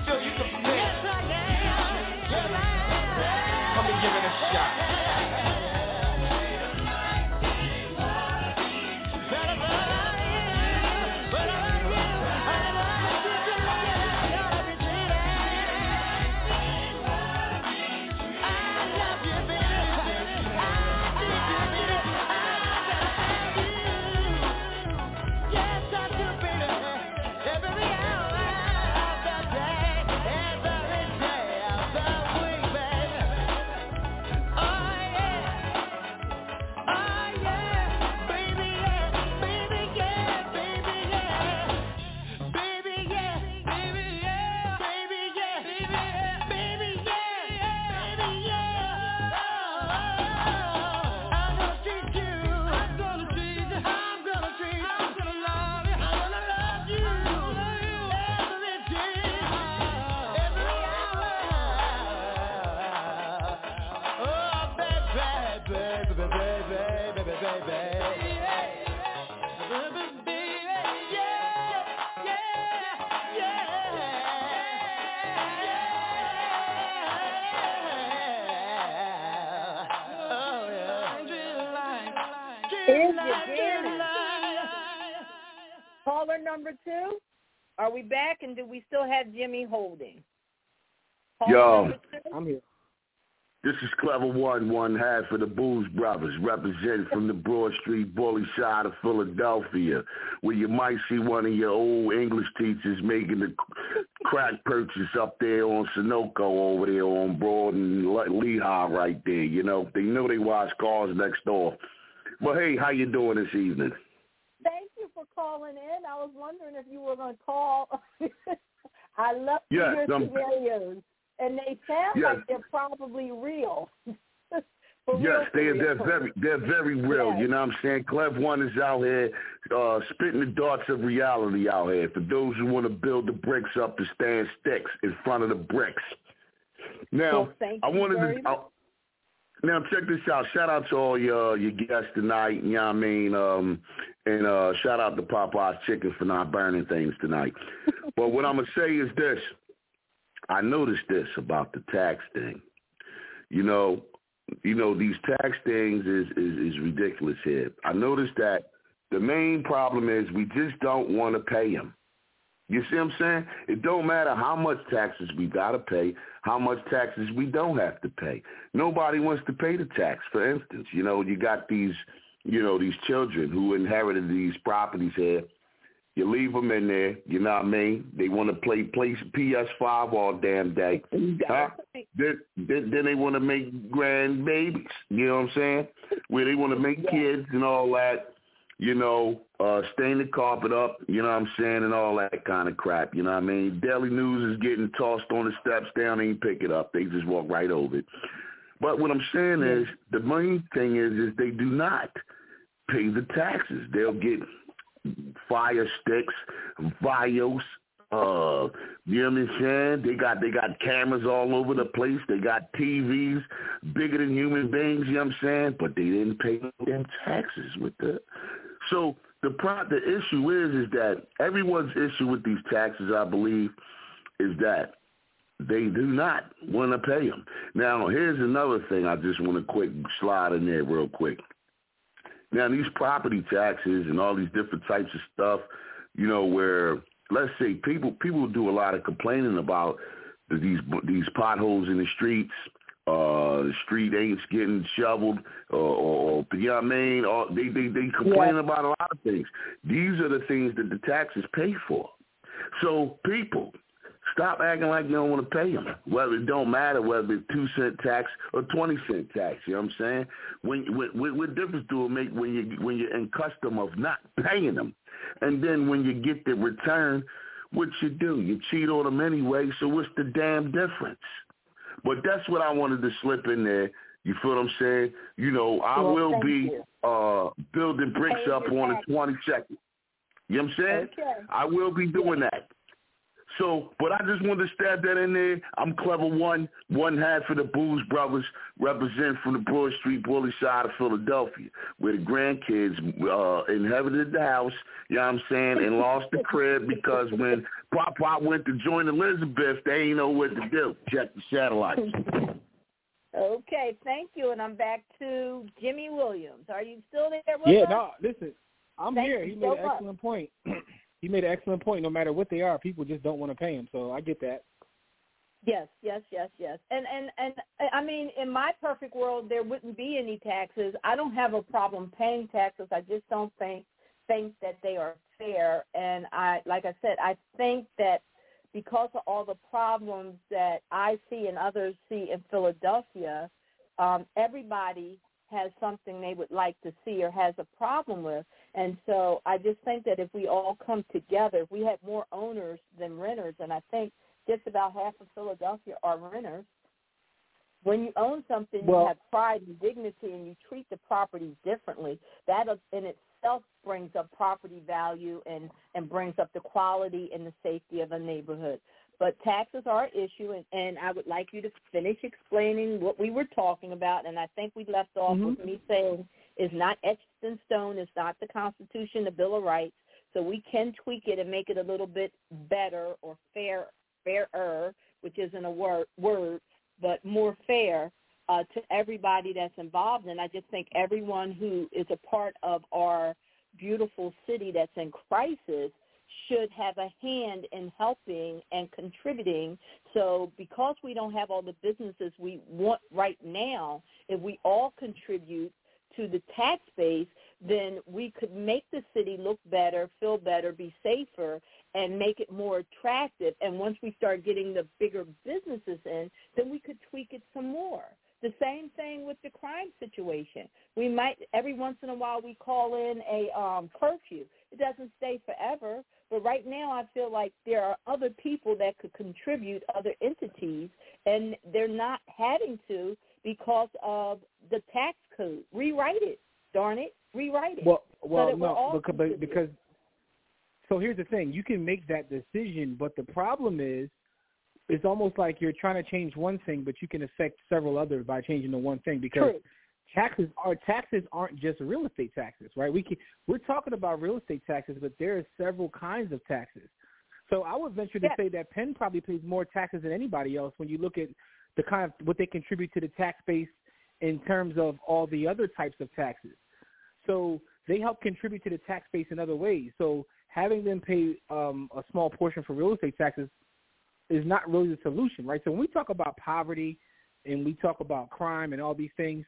feel you can feel. Come and give it a shot.
Caller number 2, are we back, and do we still have Jimmy holding?
Yo,
I'm here.
This is Clever one half of the Booze Brothers, representing from the Broad Street bully side of Philadelphia, where you might see one of your old English teachers making the crack purchase up there on Sunoco over there on Broad and Lehigh right there. You know, they know they wash cars next door. But hey, how you doing this evening?
Thank you for calling in. I was wondering if you were going to call. I love your scenarios, and they sound like they're probably real.
Yes, they're very real. Yes. You know what I'm saying? Clev One is out here spitting the darts of reality out here for those who want to build the bricks up to stand sticks in front of the bricks. Now, Now, check this out. Shout out to all your guests tonight, you know what I mean? And shout out to Popeye's Chicken for not burning things tonight. But what I'm going to say is this. I noticed this about the tax thing. You know, these tax things is ridiculous here. I noticed that the main problem is we just don't want to pay them. You see what I'm saying? It don't matter how much taxes we got to pay, how much taxes we don't have to pay. Nobody wants to pay the tax. For instance, you know, you got these children who inherited these properties here. You leave them in there, you know what I mean? They want to play PS5 all damn day. Huh? Then they want to make grandbabies, you know what I'm saying? Where they want to make kids and all that. You know, stain the carpet up, you know what I'm saying, and all that kind of crap, you know what I mean? Daily News is getting tossed on the steps down, they ain't pick it up. They just walk right over it. But what I'm saying is, the main thing is they do not pay the taxes. They'll get fire sticks, Vios, you know what I'm saying? They got cameras all over the place. They got TVs bigger than human beings, you know what I'm saying? But they didn't pay them taxes with the... So the issue is that everyone's issue with these taxes, I believe, is that they do not want to pay them. Now, here's another thing I just want to quick slide in there real quick. Now, these property taxes and all these different types of stuff, you know, where, let's say, people do a lot of complaining about these potholes in the streets, the street ain't getting shoveled, or you know what I mean? Or they complain about a lot of things. These are the things that the taxes pay for. So people, stop acting like you don't want to pay them. Whether it don't matter whether it's 2-cent tax or 20-cent tax. You know what I'm saying? What difference do it make when you're in custom of not paying them, and then when you get the return, what you do? You cheat on them anyway. So what's the damn difference? But that's what I wanted to slip in there. You feel what I'm saying? You know, I will be building bricks up on the 22nd. You know what I'm saying?
Okay.
I will be doing that. So, but I just wanted to stab that in there. I'm Clever One half of the Booze Brothers, represent from the Broad Street Bully side of Philadelphia, where the grandkids inhabited the house, you know what I'm saying, and lost the crib because when Pop went to join Elizabeth, they ain't know what to do. Check the satellites.
Okay, thank you, and I'm back to Jimmy Williams. Are you still there with us?
Yeah, no, listen, I'm
Thank
here.
you
He
so
made an
much.
excellent point. He made an excellent point. No matter what they are, people just don't want to pay them. So I get that.
Yes. And I mean, in my perfect world, there wouldn't be any taxes. I don't have a problem paying taxes. I just don't think that they are fair. And like I said, I think that because of all the problems that I see and others see in Philadelphia, everybody has something they would like to see or has a problem with. And so I just think that if we all come together, if we had more owners than renters, and I think just about half of Philadelphia are renters, when you own something, you have pride and dignity, and you treat the property differently. That in itself brings up property value and brings up the quality and the safety of a neighborhood. But taxes are an issue, and I would like you to finish explaining what we were talking about. And I think we left off with me saying it's not etched in stone. It's not the Constitution, the Bill of Rights. So we can tweak it and make it a little bit better or fairer, which isn't a word, but more fair to everybody that's involved. And I just think everyone who is a part of our beautiful city that's in crisis should have a hand in helping and contributing. So because we don't have all the businesses we want right now, if we all contribute to the tax base, then we could make the city look better, feel better, be safer, and make it more attractive. And once we start getting the bigger businesses in, then we could tweak it some more. The same thing with the crime situation. We might, every once in a while, we call in a curfew. It doesn't stay forever. But right now I feel like there are other people that could contribute, other entities, and they're not having to because of the tax code. Rewrite it, darn it, rewrite it.
Because so here's the thing. You can make that decision, but the problem is it's almost like you're trying to change one thing, but you can affect several others by changing the one thing because taxes aren't just real estate taxes, right? We're talking about real estate taxes, but there are several kinds of taxes. So I would venture to say that Penn probably pays more taxes than anybody else when you look at the kind of what they contribute to the tax base in terms of all the other types of taxes. So they help contribute to the tax base in other ways. So having them pay a small portion for real estate taxes is not really the solution, right? So when we talk about poverty and we talk about crime and all these things,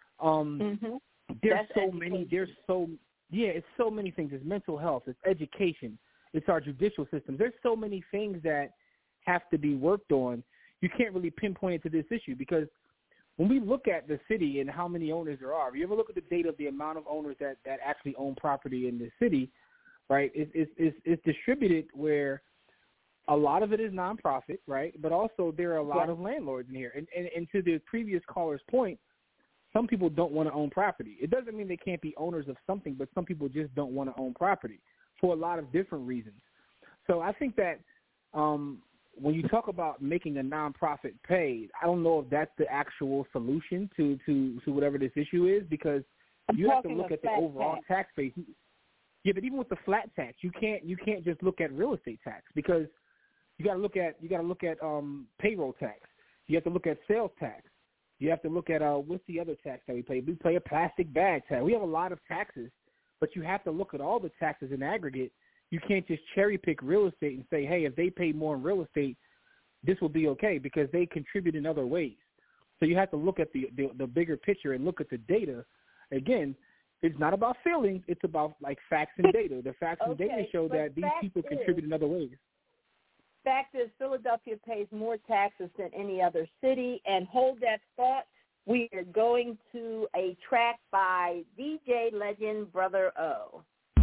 there's so many. It's so many things. It's mental health. It's education. It's our judicial systems. There's so many things that have to be worked on. You can't really pinpoint it to this issue because when we look at the city and how many owners there are, if you ever look at the data of the amount of owners that actually own property in the city, right? It's distributed where a lot of it is nonprofit, right? But also there are a lot of landlords in here. And to the previous caller's point, some people don't want to own property. It doesn't mean they can't be owners of something, but some people just don't want to own property for a lot of different reasons. So I think that when you talk about making a nonprofit pay, I don't know if that's the actual solution to whatever this issue is because you have to look at the overall tax base. Yeah, but even with the flat tax, you can't just look at real estate tax because you got to look at payroll tax. You have to look at sales tax. You have to look at what's the other tax that we pay? We pay a plastic bag tax. We have a lot of taxes, but you have to look at all the taxes in aggregate. You can't just cherry pick real estate and say, hey, if they pay more in real estate, this will be okay because they contribute in other ways. So you have to look at the bigger picture and look at the data. Again, it's not about feelings. It's about like facts and data. The facts and data show that these people contribute in other ways.
Fact is, Philadelphia pays more taxes than any other city. And hold that thought. We are going to a track by DJ legend Brother O.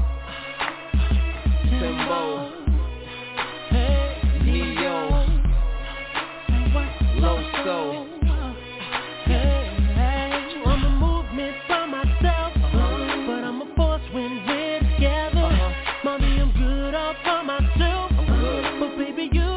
Timbo, Neo, Loso.
I'm a movement by myself, but I'm a force when we're together. Mommy, I'm good all by myself, but baby, you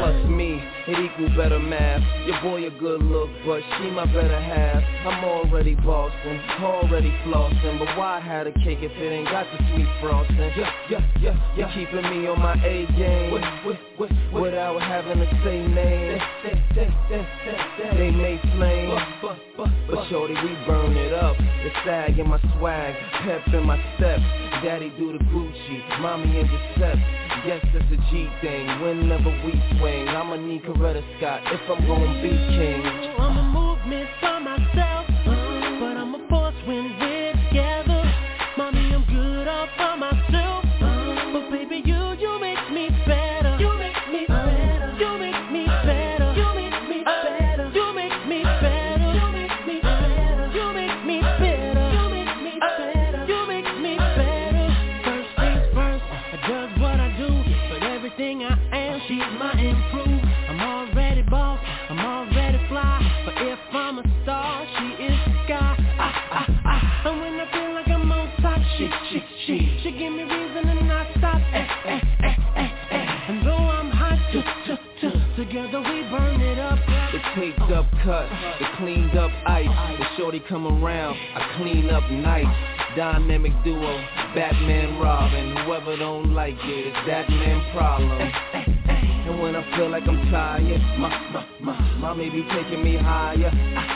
plus me, it equal better math. Your boy a good look, but she my better half. I'm already bossing, already flossing, but why have a cake if it ain't got the sweet frosting? You're keeping me on my A game without having to say names. They may flame, but shorty, we burn it up. The sag in my swag, pep in my steps. Daddy do the Gucci, mommy in Giuseppe. Yes, that's a G thing, whenever we swing. I'ma need Coretta Scott if I'm gonna be king.
I'm a movement for myself, but I'm a force when we're together. Mommy, I'm good all for myself, but baby, you make me better. You make me better. You make me better. You make me better. You make me better. You make me better. You make me better. You make me better. You make me better. First things first, I does what I do, but everything I am, she's my improve. I'm already boss, I'm already fly, but if I'm a star, she is the sky. And when I feel like I'm on top, she give me reason to not stop. And though I'm hot, together we burn it up.
The taped up cut, the cleaned up ice. The shorty come around, I clean up nice. Dynamic duo, Batman Robin. Whoever don't like it, it's that man problem. And when I feel like I'm tired, my maybe taking me higher.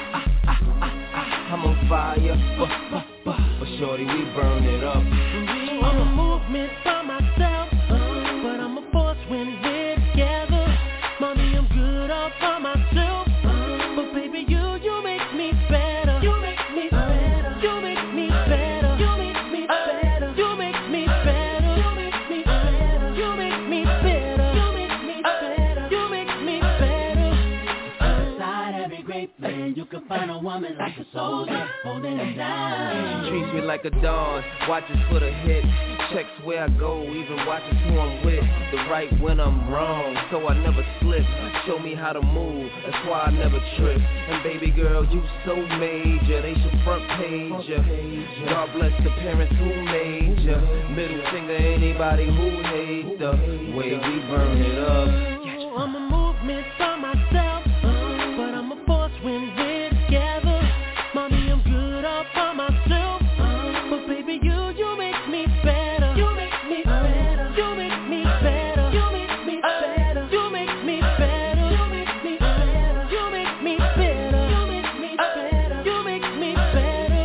I'm on fire, but shorty, we burn it up.
I'm a movement for myself, but I'm a force when we're together. Mommy, I'm good all for myself, but baby, you make me better. You make me better. You make me better. You make me better. You make me better. You make me better. You make me better. You make me better. You make me better. Inside every great man, you can find a woman like a soldier holding it down.
She treats me like a dawn, watches for the hit, checks where I go, even watches who I'm with. The right when I'm wrong, so I never slip. Show me how to move, that's why I never trip. And baby girl, you so major, they should front page ya. God bless the parents who made ya. Middle finger anybody who hates the way we burn it up.
I'm a movement for myself, but I'm a force when we're together. Mommy, I'm good all for myself, but baby, you make me better. You make me better. You make me better. You make me better. You make me better. You make me better. You make me better. You make me better. You make me better.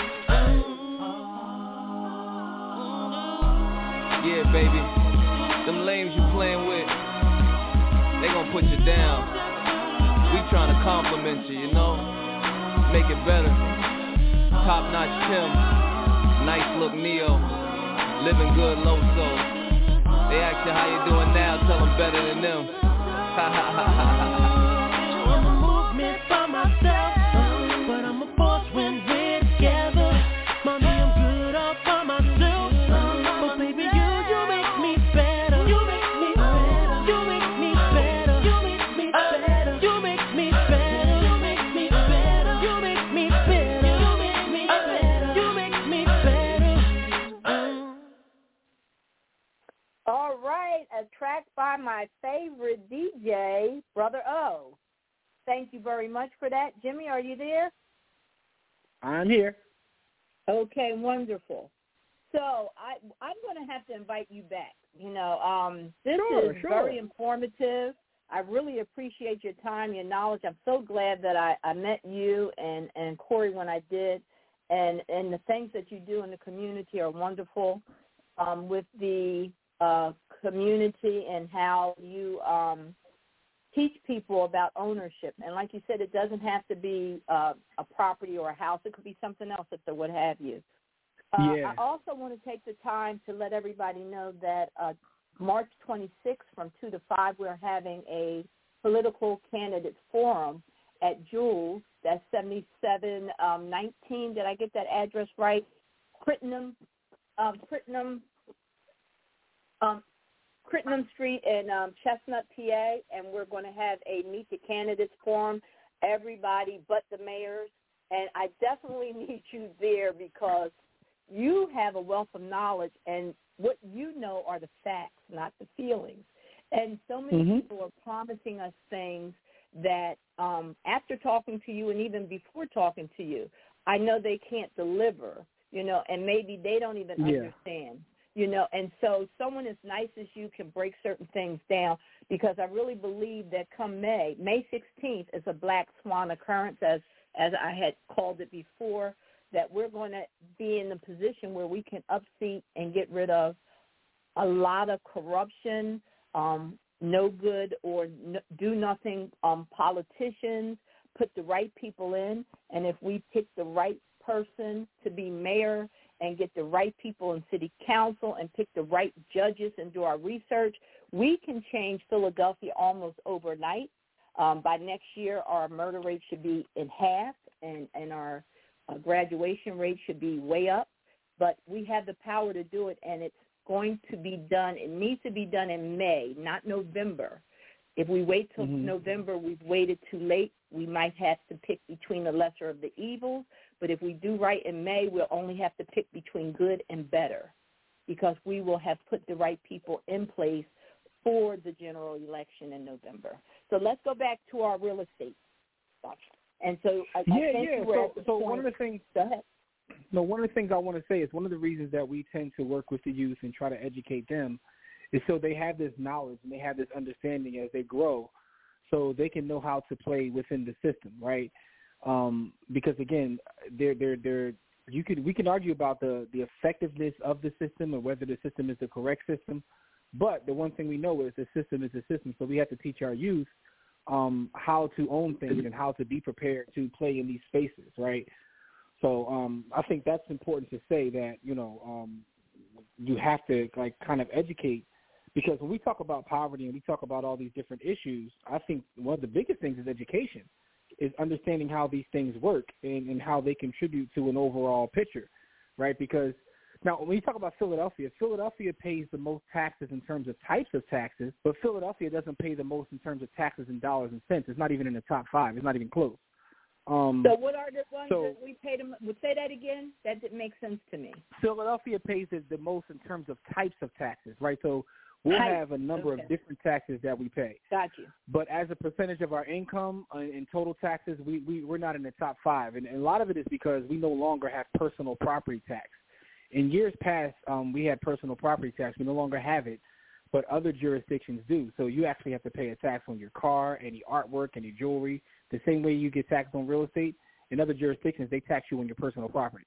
Yeah, baby, them lames you playing with, they gon' put you down. We tryna compliment you, you know, make it better. Top notch Tim, nice look Neo, living good Loso. They ask you how you doing now, tell them better than them.
I'm a movement for myself, but I'm a force when we're together. Mommy, I'm good all for myself, but baby, you make me better. You make me better. You make me better. You make me better. You make me better. You make me better. You make me better. You make me better. You make me better.
All right, a track by my favorite DJ, Brother O. Thank you very much for that. Jimmy, are you there?
I'm here.
Okay, wonderful. So I'm going to have to invite you back. You know, this is very informative. I really appreciate your time, your knowledge. I'm so glad that I met you and Corey when I did, and the things that you do in the community are wonderful with the community and how you teach people about ownership. And like you said, it doesn't have to be a property or a house. It could be something else if they're what have you. I also want to take the time to let everybody know that March 26th from 2 to 5, we're having a political candidate forum at Jules. That's 7719. Did I get that address right? Crittenden Street in Chestnut, PA, and we're going to have a Meet the Candidates forum, everybody but the mayors. And I definitely need you there because you have a wealth of knowledge, and what you know are the facts, not the feelings. And so many people are promising us things that after talking to you and even before talking to you, I know they can't deliver, and maybe they don't even understand, And so someone as nice as you can break certain things down, because I really believe that come May 16th is a black swan occurrence, as I had called it before, that we're going to be in the position where we can upseat and get rid of a lot of corruption, no good or do nothing politicians, put the right people in, and if we pick the right person to be mayor and get the right people in city council and pick the right judges and do our research, we can change Philadelphia almost overnight. By next year, our murder rate should be in half, and our graduation rate should be way up. But we have the power to do it, and it's going to be done. It needs to be done in May, not November. If we wait till November, we've waited too late. We might have to pick between the lesser of the evils. But if we do right in May, we'll only have to pick between good and better, because we will have put the right people in place for the general election in November. So let's go back to our real estate stuff. And so I think
So one of the things.
Go ahead.
No, one of the things I want to say is one of the reasons that we tend to work with the youth and try to educate them is so they have this knowledge and they have this understanding as they grow, so they can know how to play within the system, right? Because again, we can argue about the effectiveness of the system and whether the system is the correct system, but the one thing we know is the system is the system. So we have to teach our youth how to own things and how to be prepared to play in these spaces, right? So I think that's important to say that, you have to kind of educate, because when we talk about poverty and we talk about all these different issues, I think one of the biggest things is education, is understanding how these things work and how they contribute to an overall picture, right? Because now when you talk about Philadelphia pays the most taxes in terms of types of taxes, but Philadelphia doesn't pay the most in terms of taxes in dollars and cents. It's not even in the top 5. It's not even close.
So what are the ones that we pay them? Say that again. That didn't make sense to me.
Philadelphia pays the most in terms of types of taxes, right? So we'll have a number of different taxes that we pay.
Got you.
But as a percentage of our income in total taxes, we're not in the top 5. And a lot of it is because we no longer have personal property tax. In years past, we had personal property tax. We no longer have it, but other jurisdictions do. So you actually have to pay a tax on your car, any artwork, any jewelry. The same way you get taxed on real estate, in other jurisdictions, they tax you on your personal property.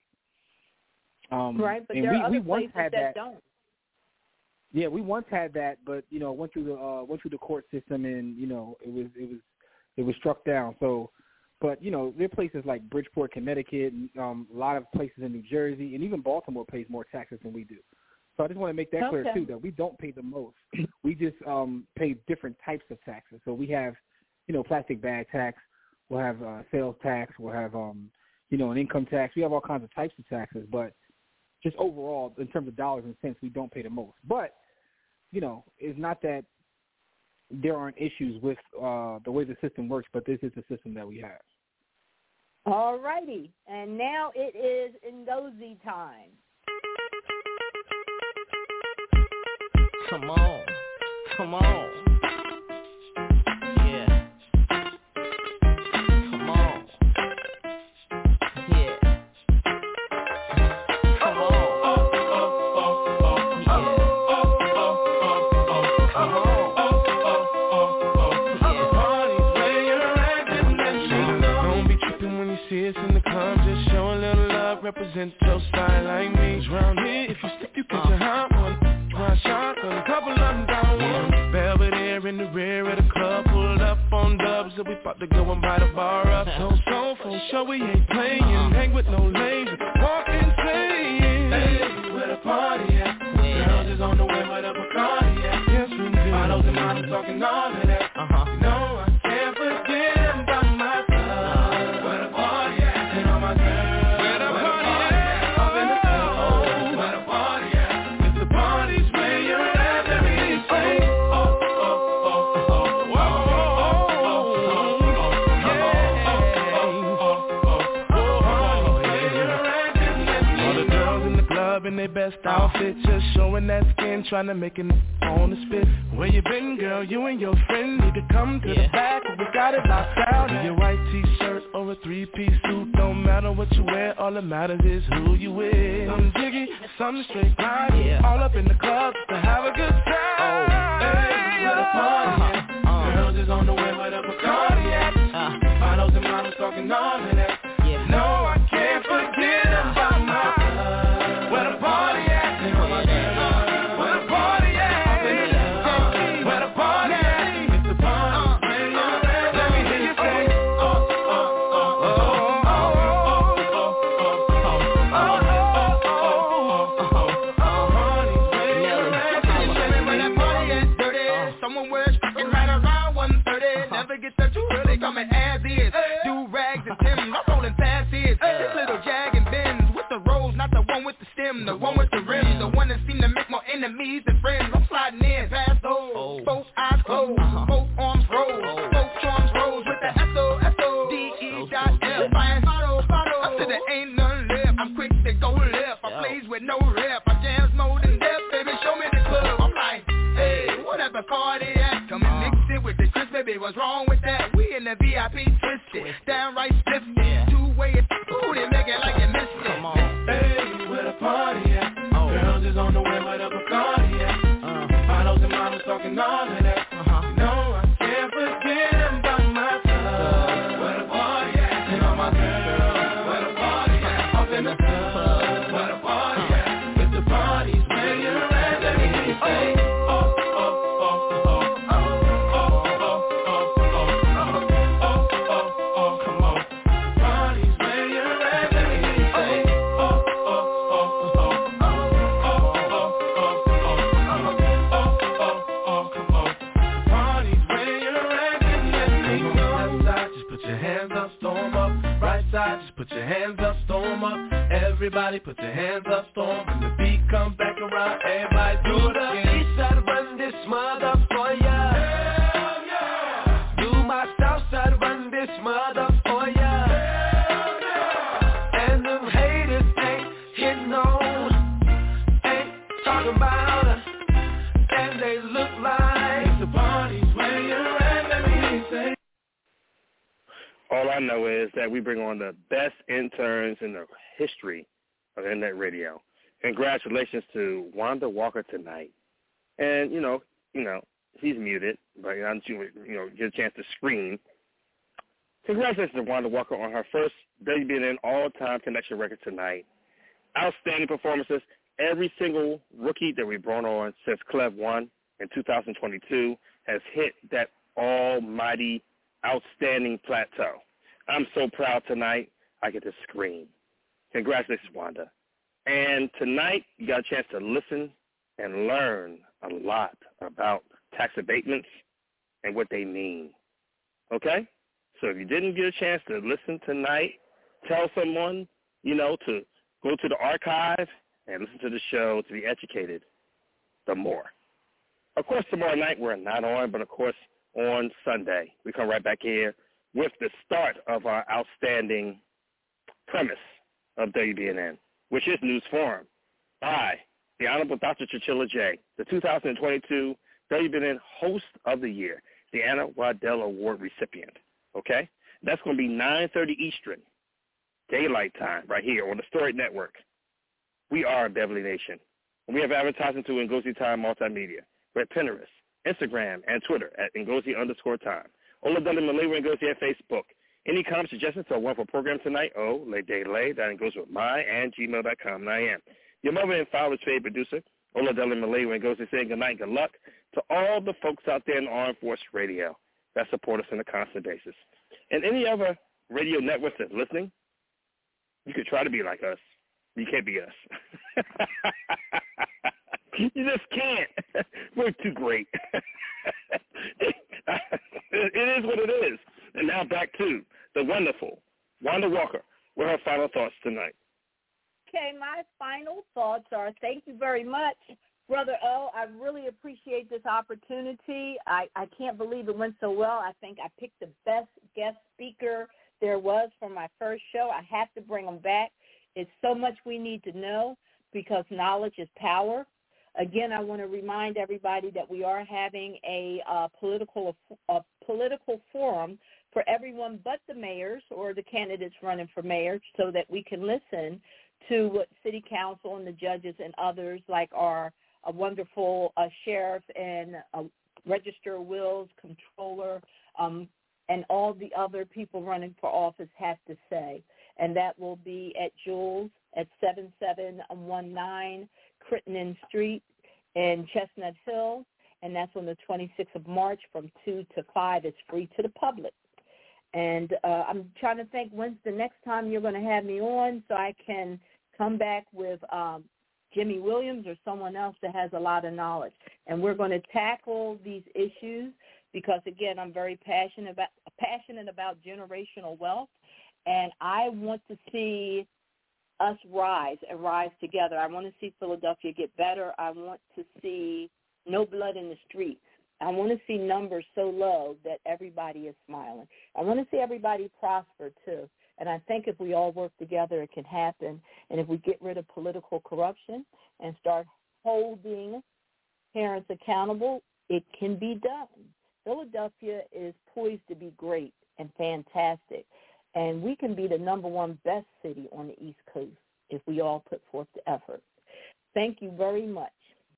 Right, but there are other places that don't.
Yeah, we once had that, but went through the court system, and it was struck down. So, but there are places like Bridgeport, Connecticut, and a lot of places in New Jersey, and even Baltimore pays more taxes than we do. So I just want to make that clear too, that we don't pay the most. We just pay different types of taxes. So we have, plastic bag tax. We'll have sales tax. We'll have, an income tax. We have all kinds of types of taxes, but just overall, in terms of dollars and cents, we don't pay the most. But, it's not that there aren't issues with the way the system works, but this is the system that we have.
All righty. And now it is Ngozi time.
Come on. Come on.
Represent your style like me. Round here, if you slip, you catch a hot one. Try a shot, a couple of them down one. Belvedere in the rear of the club, pulled up on dubs, so we about to go and buy the bar up. So for sure we ain't playing, hang with no lazy, walking saying, hey, where the party at? Girls is on the way where the Bacardi at. Yes, we do. Bottles and models talking all of that. You know I can't forget about my club. Where the party at? And all my girls.
best outfit, just showing that skin, trying to make it on the spit. Where you been, girl? You and your friend need to come to the back. We got it locked down. In your white t-shirt or a three-piece suit, don't matter what you wear, all that matters is who you with. Some jiggy, some straight grind, all up in the club to have a good time. Hey, where the party at? Girls is on the way where the Bacardi at. Models and models talking all of that. No, I can't forget about my club. Where the party at? Where the party at? Where the party at? It's the party. Let me hear you say, someone wears fucking right around 1:30. Never get that too early, coming as is. Do rags and Timbs, I'm rolling fast is. This little Jag and Benz with the rose, not the one with the stem, the one with the rims, the one that seem to make more enemies than friends. I'm sliding in past those, both eyes closed, both arms rose, both charms rose with the S-O-S-O-D-E-F. I said there ain't none left. I'm quick to go left. I plays with no rep. I jams more than death, baby. Show me the club. I'm like, hey, whatever card it at. Come and mix it with the crisp, baby. What's wrong with that? We in the VIP twisted, downright slipped it. Two-way, ooh, they make it like they missed it. Come on, hey, where the party at? Girls is on the way where the Bacardi at. Models and models talking all of that. No, I can't forget about my club. Where the party at? And all my girls. Where the party at? Up in the club. Where the party at? If the party's where you're at, let me hear you say, oh, oh, oh, oh, oh, oh, oh, oh, oh, oh, come on. Party's where you're at, let me hear you say, oh, oh, oh, oh, oh, oh, oh, come on. Party's where you're at, and let me know. Left side, just put your hands up, storm up. Right side, just put your hands up, storm up. Everybody put your hands up, storm. When the beat comes back around, everybody do it again. East side run this mother for ya. Hell yeah. Do my south side run this mother for ya. Hell yeah. And them haters ain't hitting on, ain't talking about us, and they look like it's the party's where you're at. Let me hear you say.
All I know is that we bring on the best interns in the history of internet radio. Congratulations to Wanda Walker tonight. And, you know, he's muted, but I'm get a chance to scream. Congratulations to Wanda Walker on her first WBNN all-time connection record tonight. Outstanding performances. Every single rookie that we brought on since Clev 1 in 2022 has hit that almighty outstanding plateau. I'm so proud tonight I get to scream. Congratulations, Wanda. And tonight you got a chance to listen and learn a lot about tax abatements and what they mean. Okay? So if you didn't get a chance to listen tonight, tell someone, to go to the archive and listen to the show to be educated the more. Of course, tomorrow night we're not on, but of course on Sunday we come right back here with the start of our outstanding premise of WBNN, which is News Forum by the Honorable Dr. Chinchilla J., the 2022 WBNN Host of the Year, the Anna Waddell Award recipient. Okay? That's going to be 9:30 Eastern, daylight time, right here on the Storied Network. We are Beverly Nation. And we have advertising to Ngozi Time Multimedia. We're at Pinterest, Instagram, and Twitter at Ngozi_time. Oladele Malay Ngozi at Facebook. Any comments, suggestions to a wonderful program tonight? That goes with my@gmail.com. And I am your mother and father's favorite producer, Oladele Malay Ngozi, saying good night and good luck to all the folks out there in Armed Force Radio that support us on a constant basis. And any other radio networks that's listening, you could try to be like us. You can't be us. You just can't. We're too great. It is what it is. And now back to the wonderful Wanda Walker with her final thoughts tonight.
Okay, my final thoughts are thank you very much, Brother O. I really appreciate this opportunity. I can't believe it went so well. I think I picked the best guest speaker there was for my first show. I have to bring them back. It's so much we need to know. because knowledge is power. Again, I want to remind everybody that we are having a political forum for everyone but the mayors or the candidates running for mayor, so that we can listen to what city council and the judges and others, like our wonderful sheriff and register of wills, controller, and all the other people running for office have to say. And that will be at Jules at 7719 Crittenden Street in Chestnut Hill, and that's on the 26th of March from 2 to 5. It's free to the public. And I'm trying to think when's the next time you're going to have me on so I can come back with Jimmy Williams or someone else that has a lot of knowledge. And we're going to tackle these issues because, again, I'm very passionate about generational wealth, and I want to see us rise and rise together. I want to see Philadelphia get better. I want to see no blood in the streets. I want to see numbers so low that everybody is smiling. I want to see everybody prosper, too. And I think if we all work together, it can happen. And if we get rid of political corruption and start holding parents accountable, it can be done. Philadelphia is poised to be great and fantastic. And we can be the number one best city on the East Coast if we all put forth the effort. Thank you very much.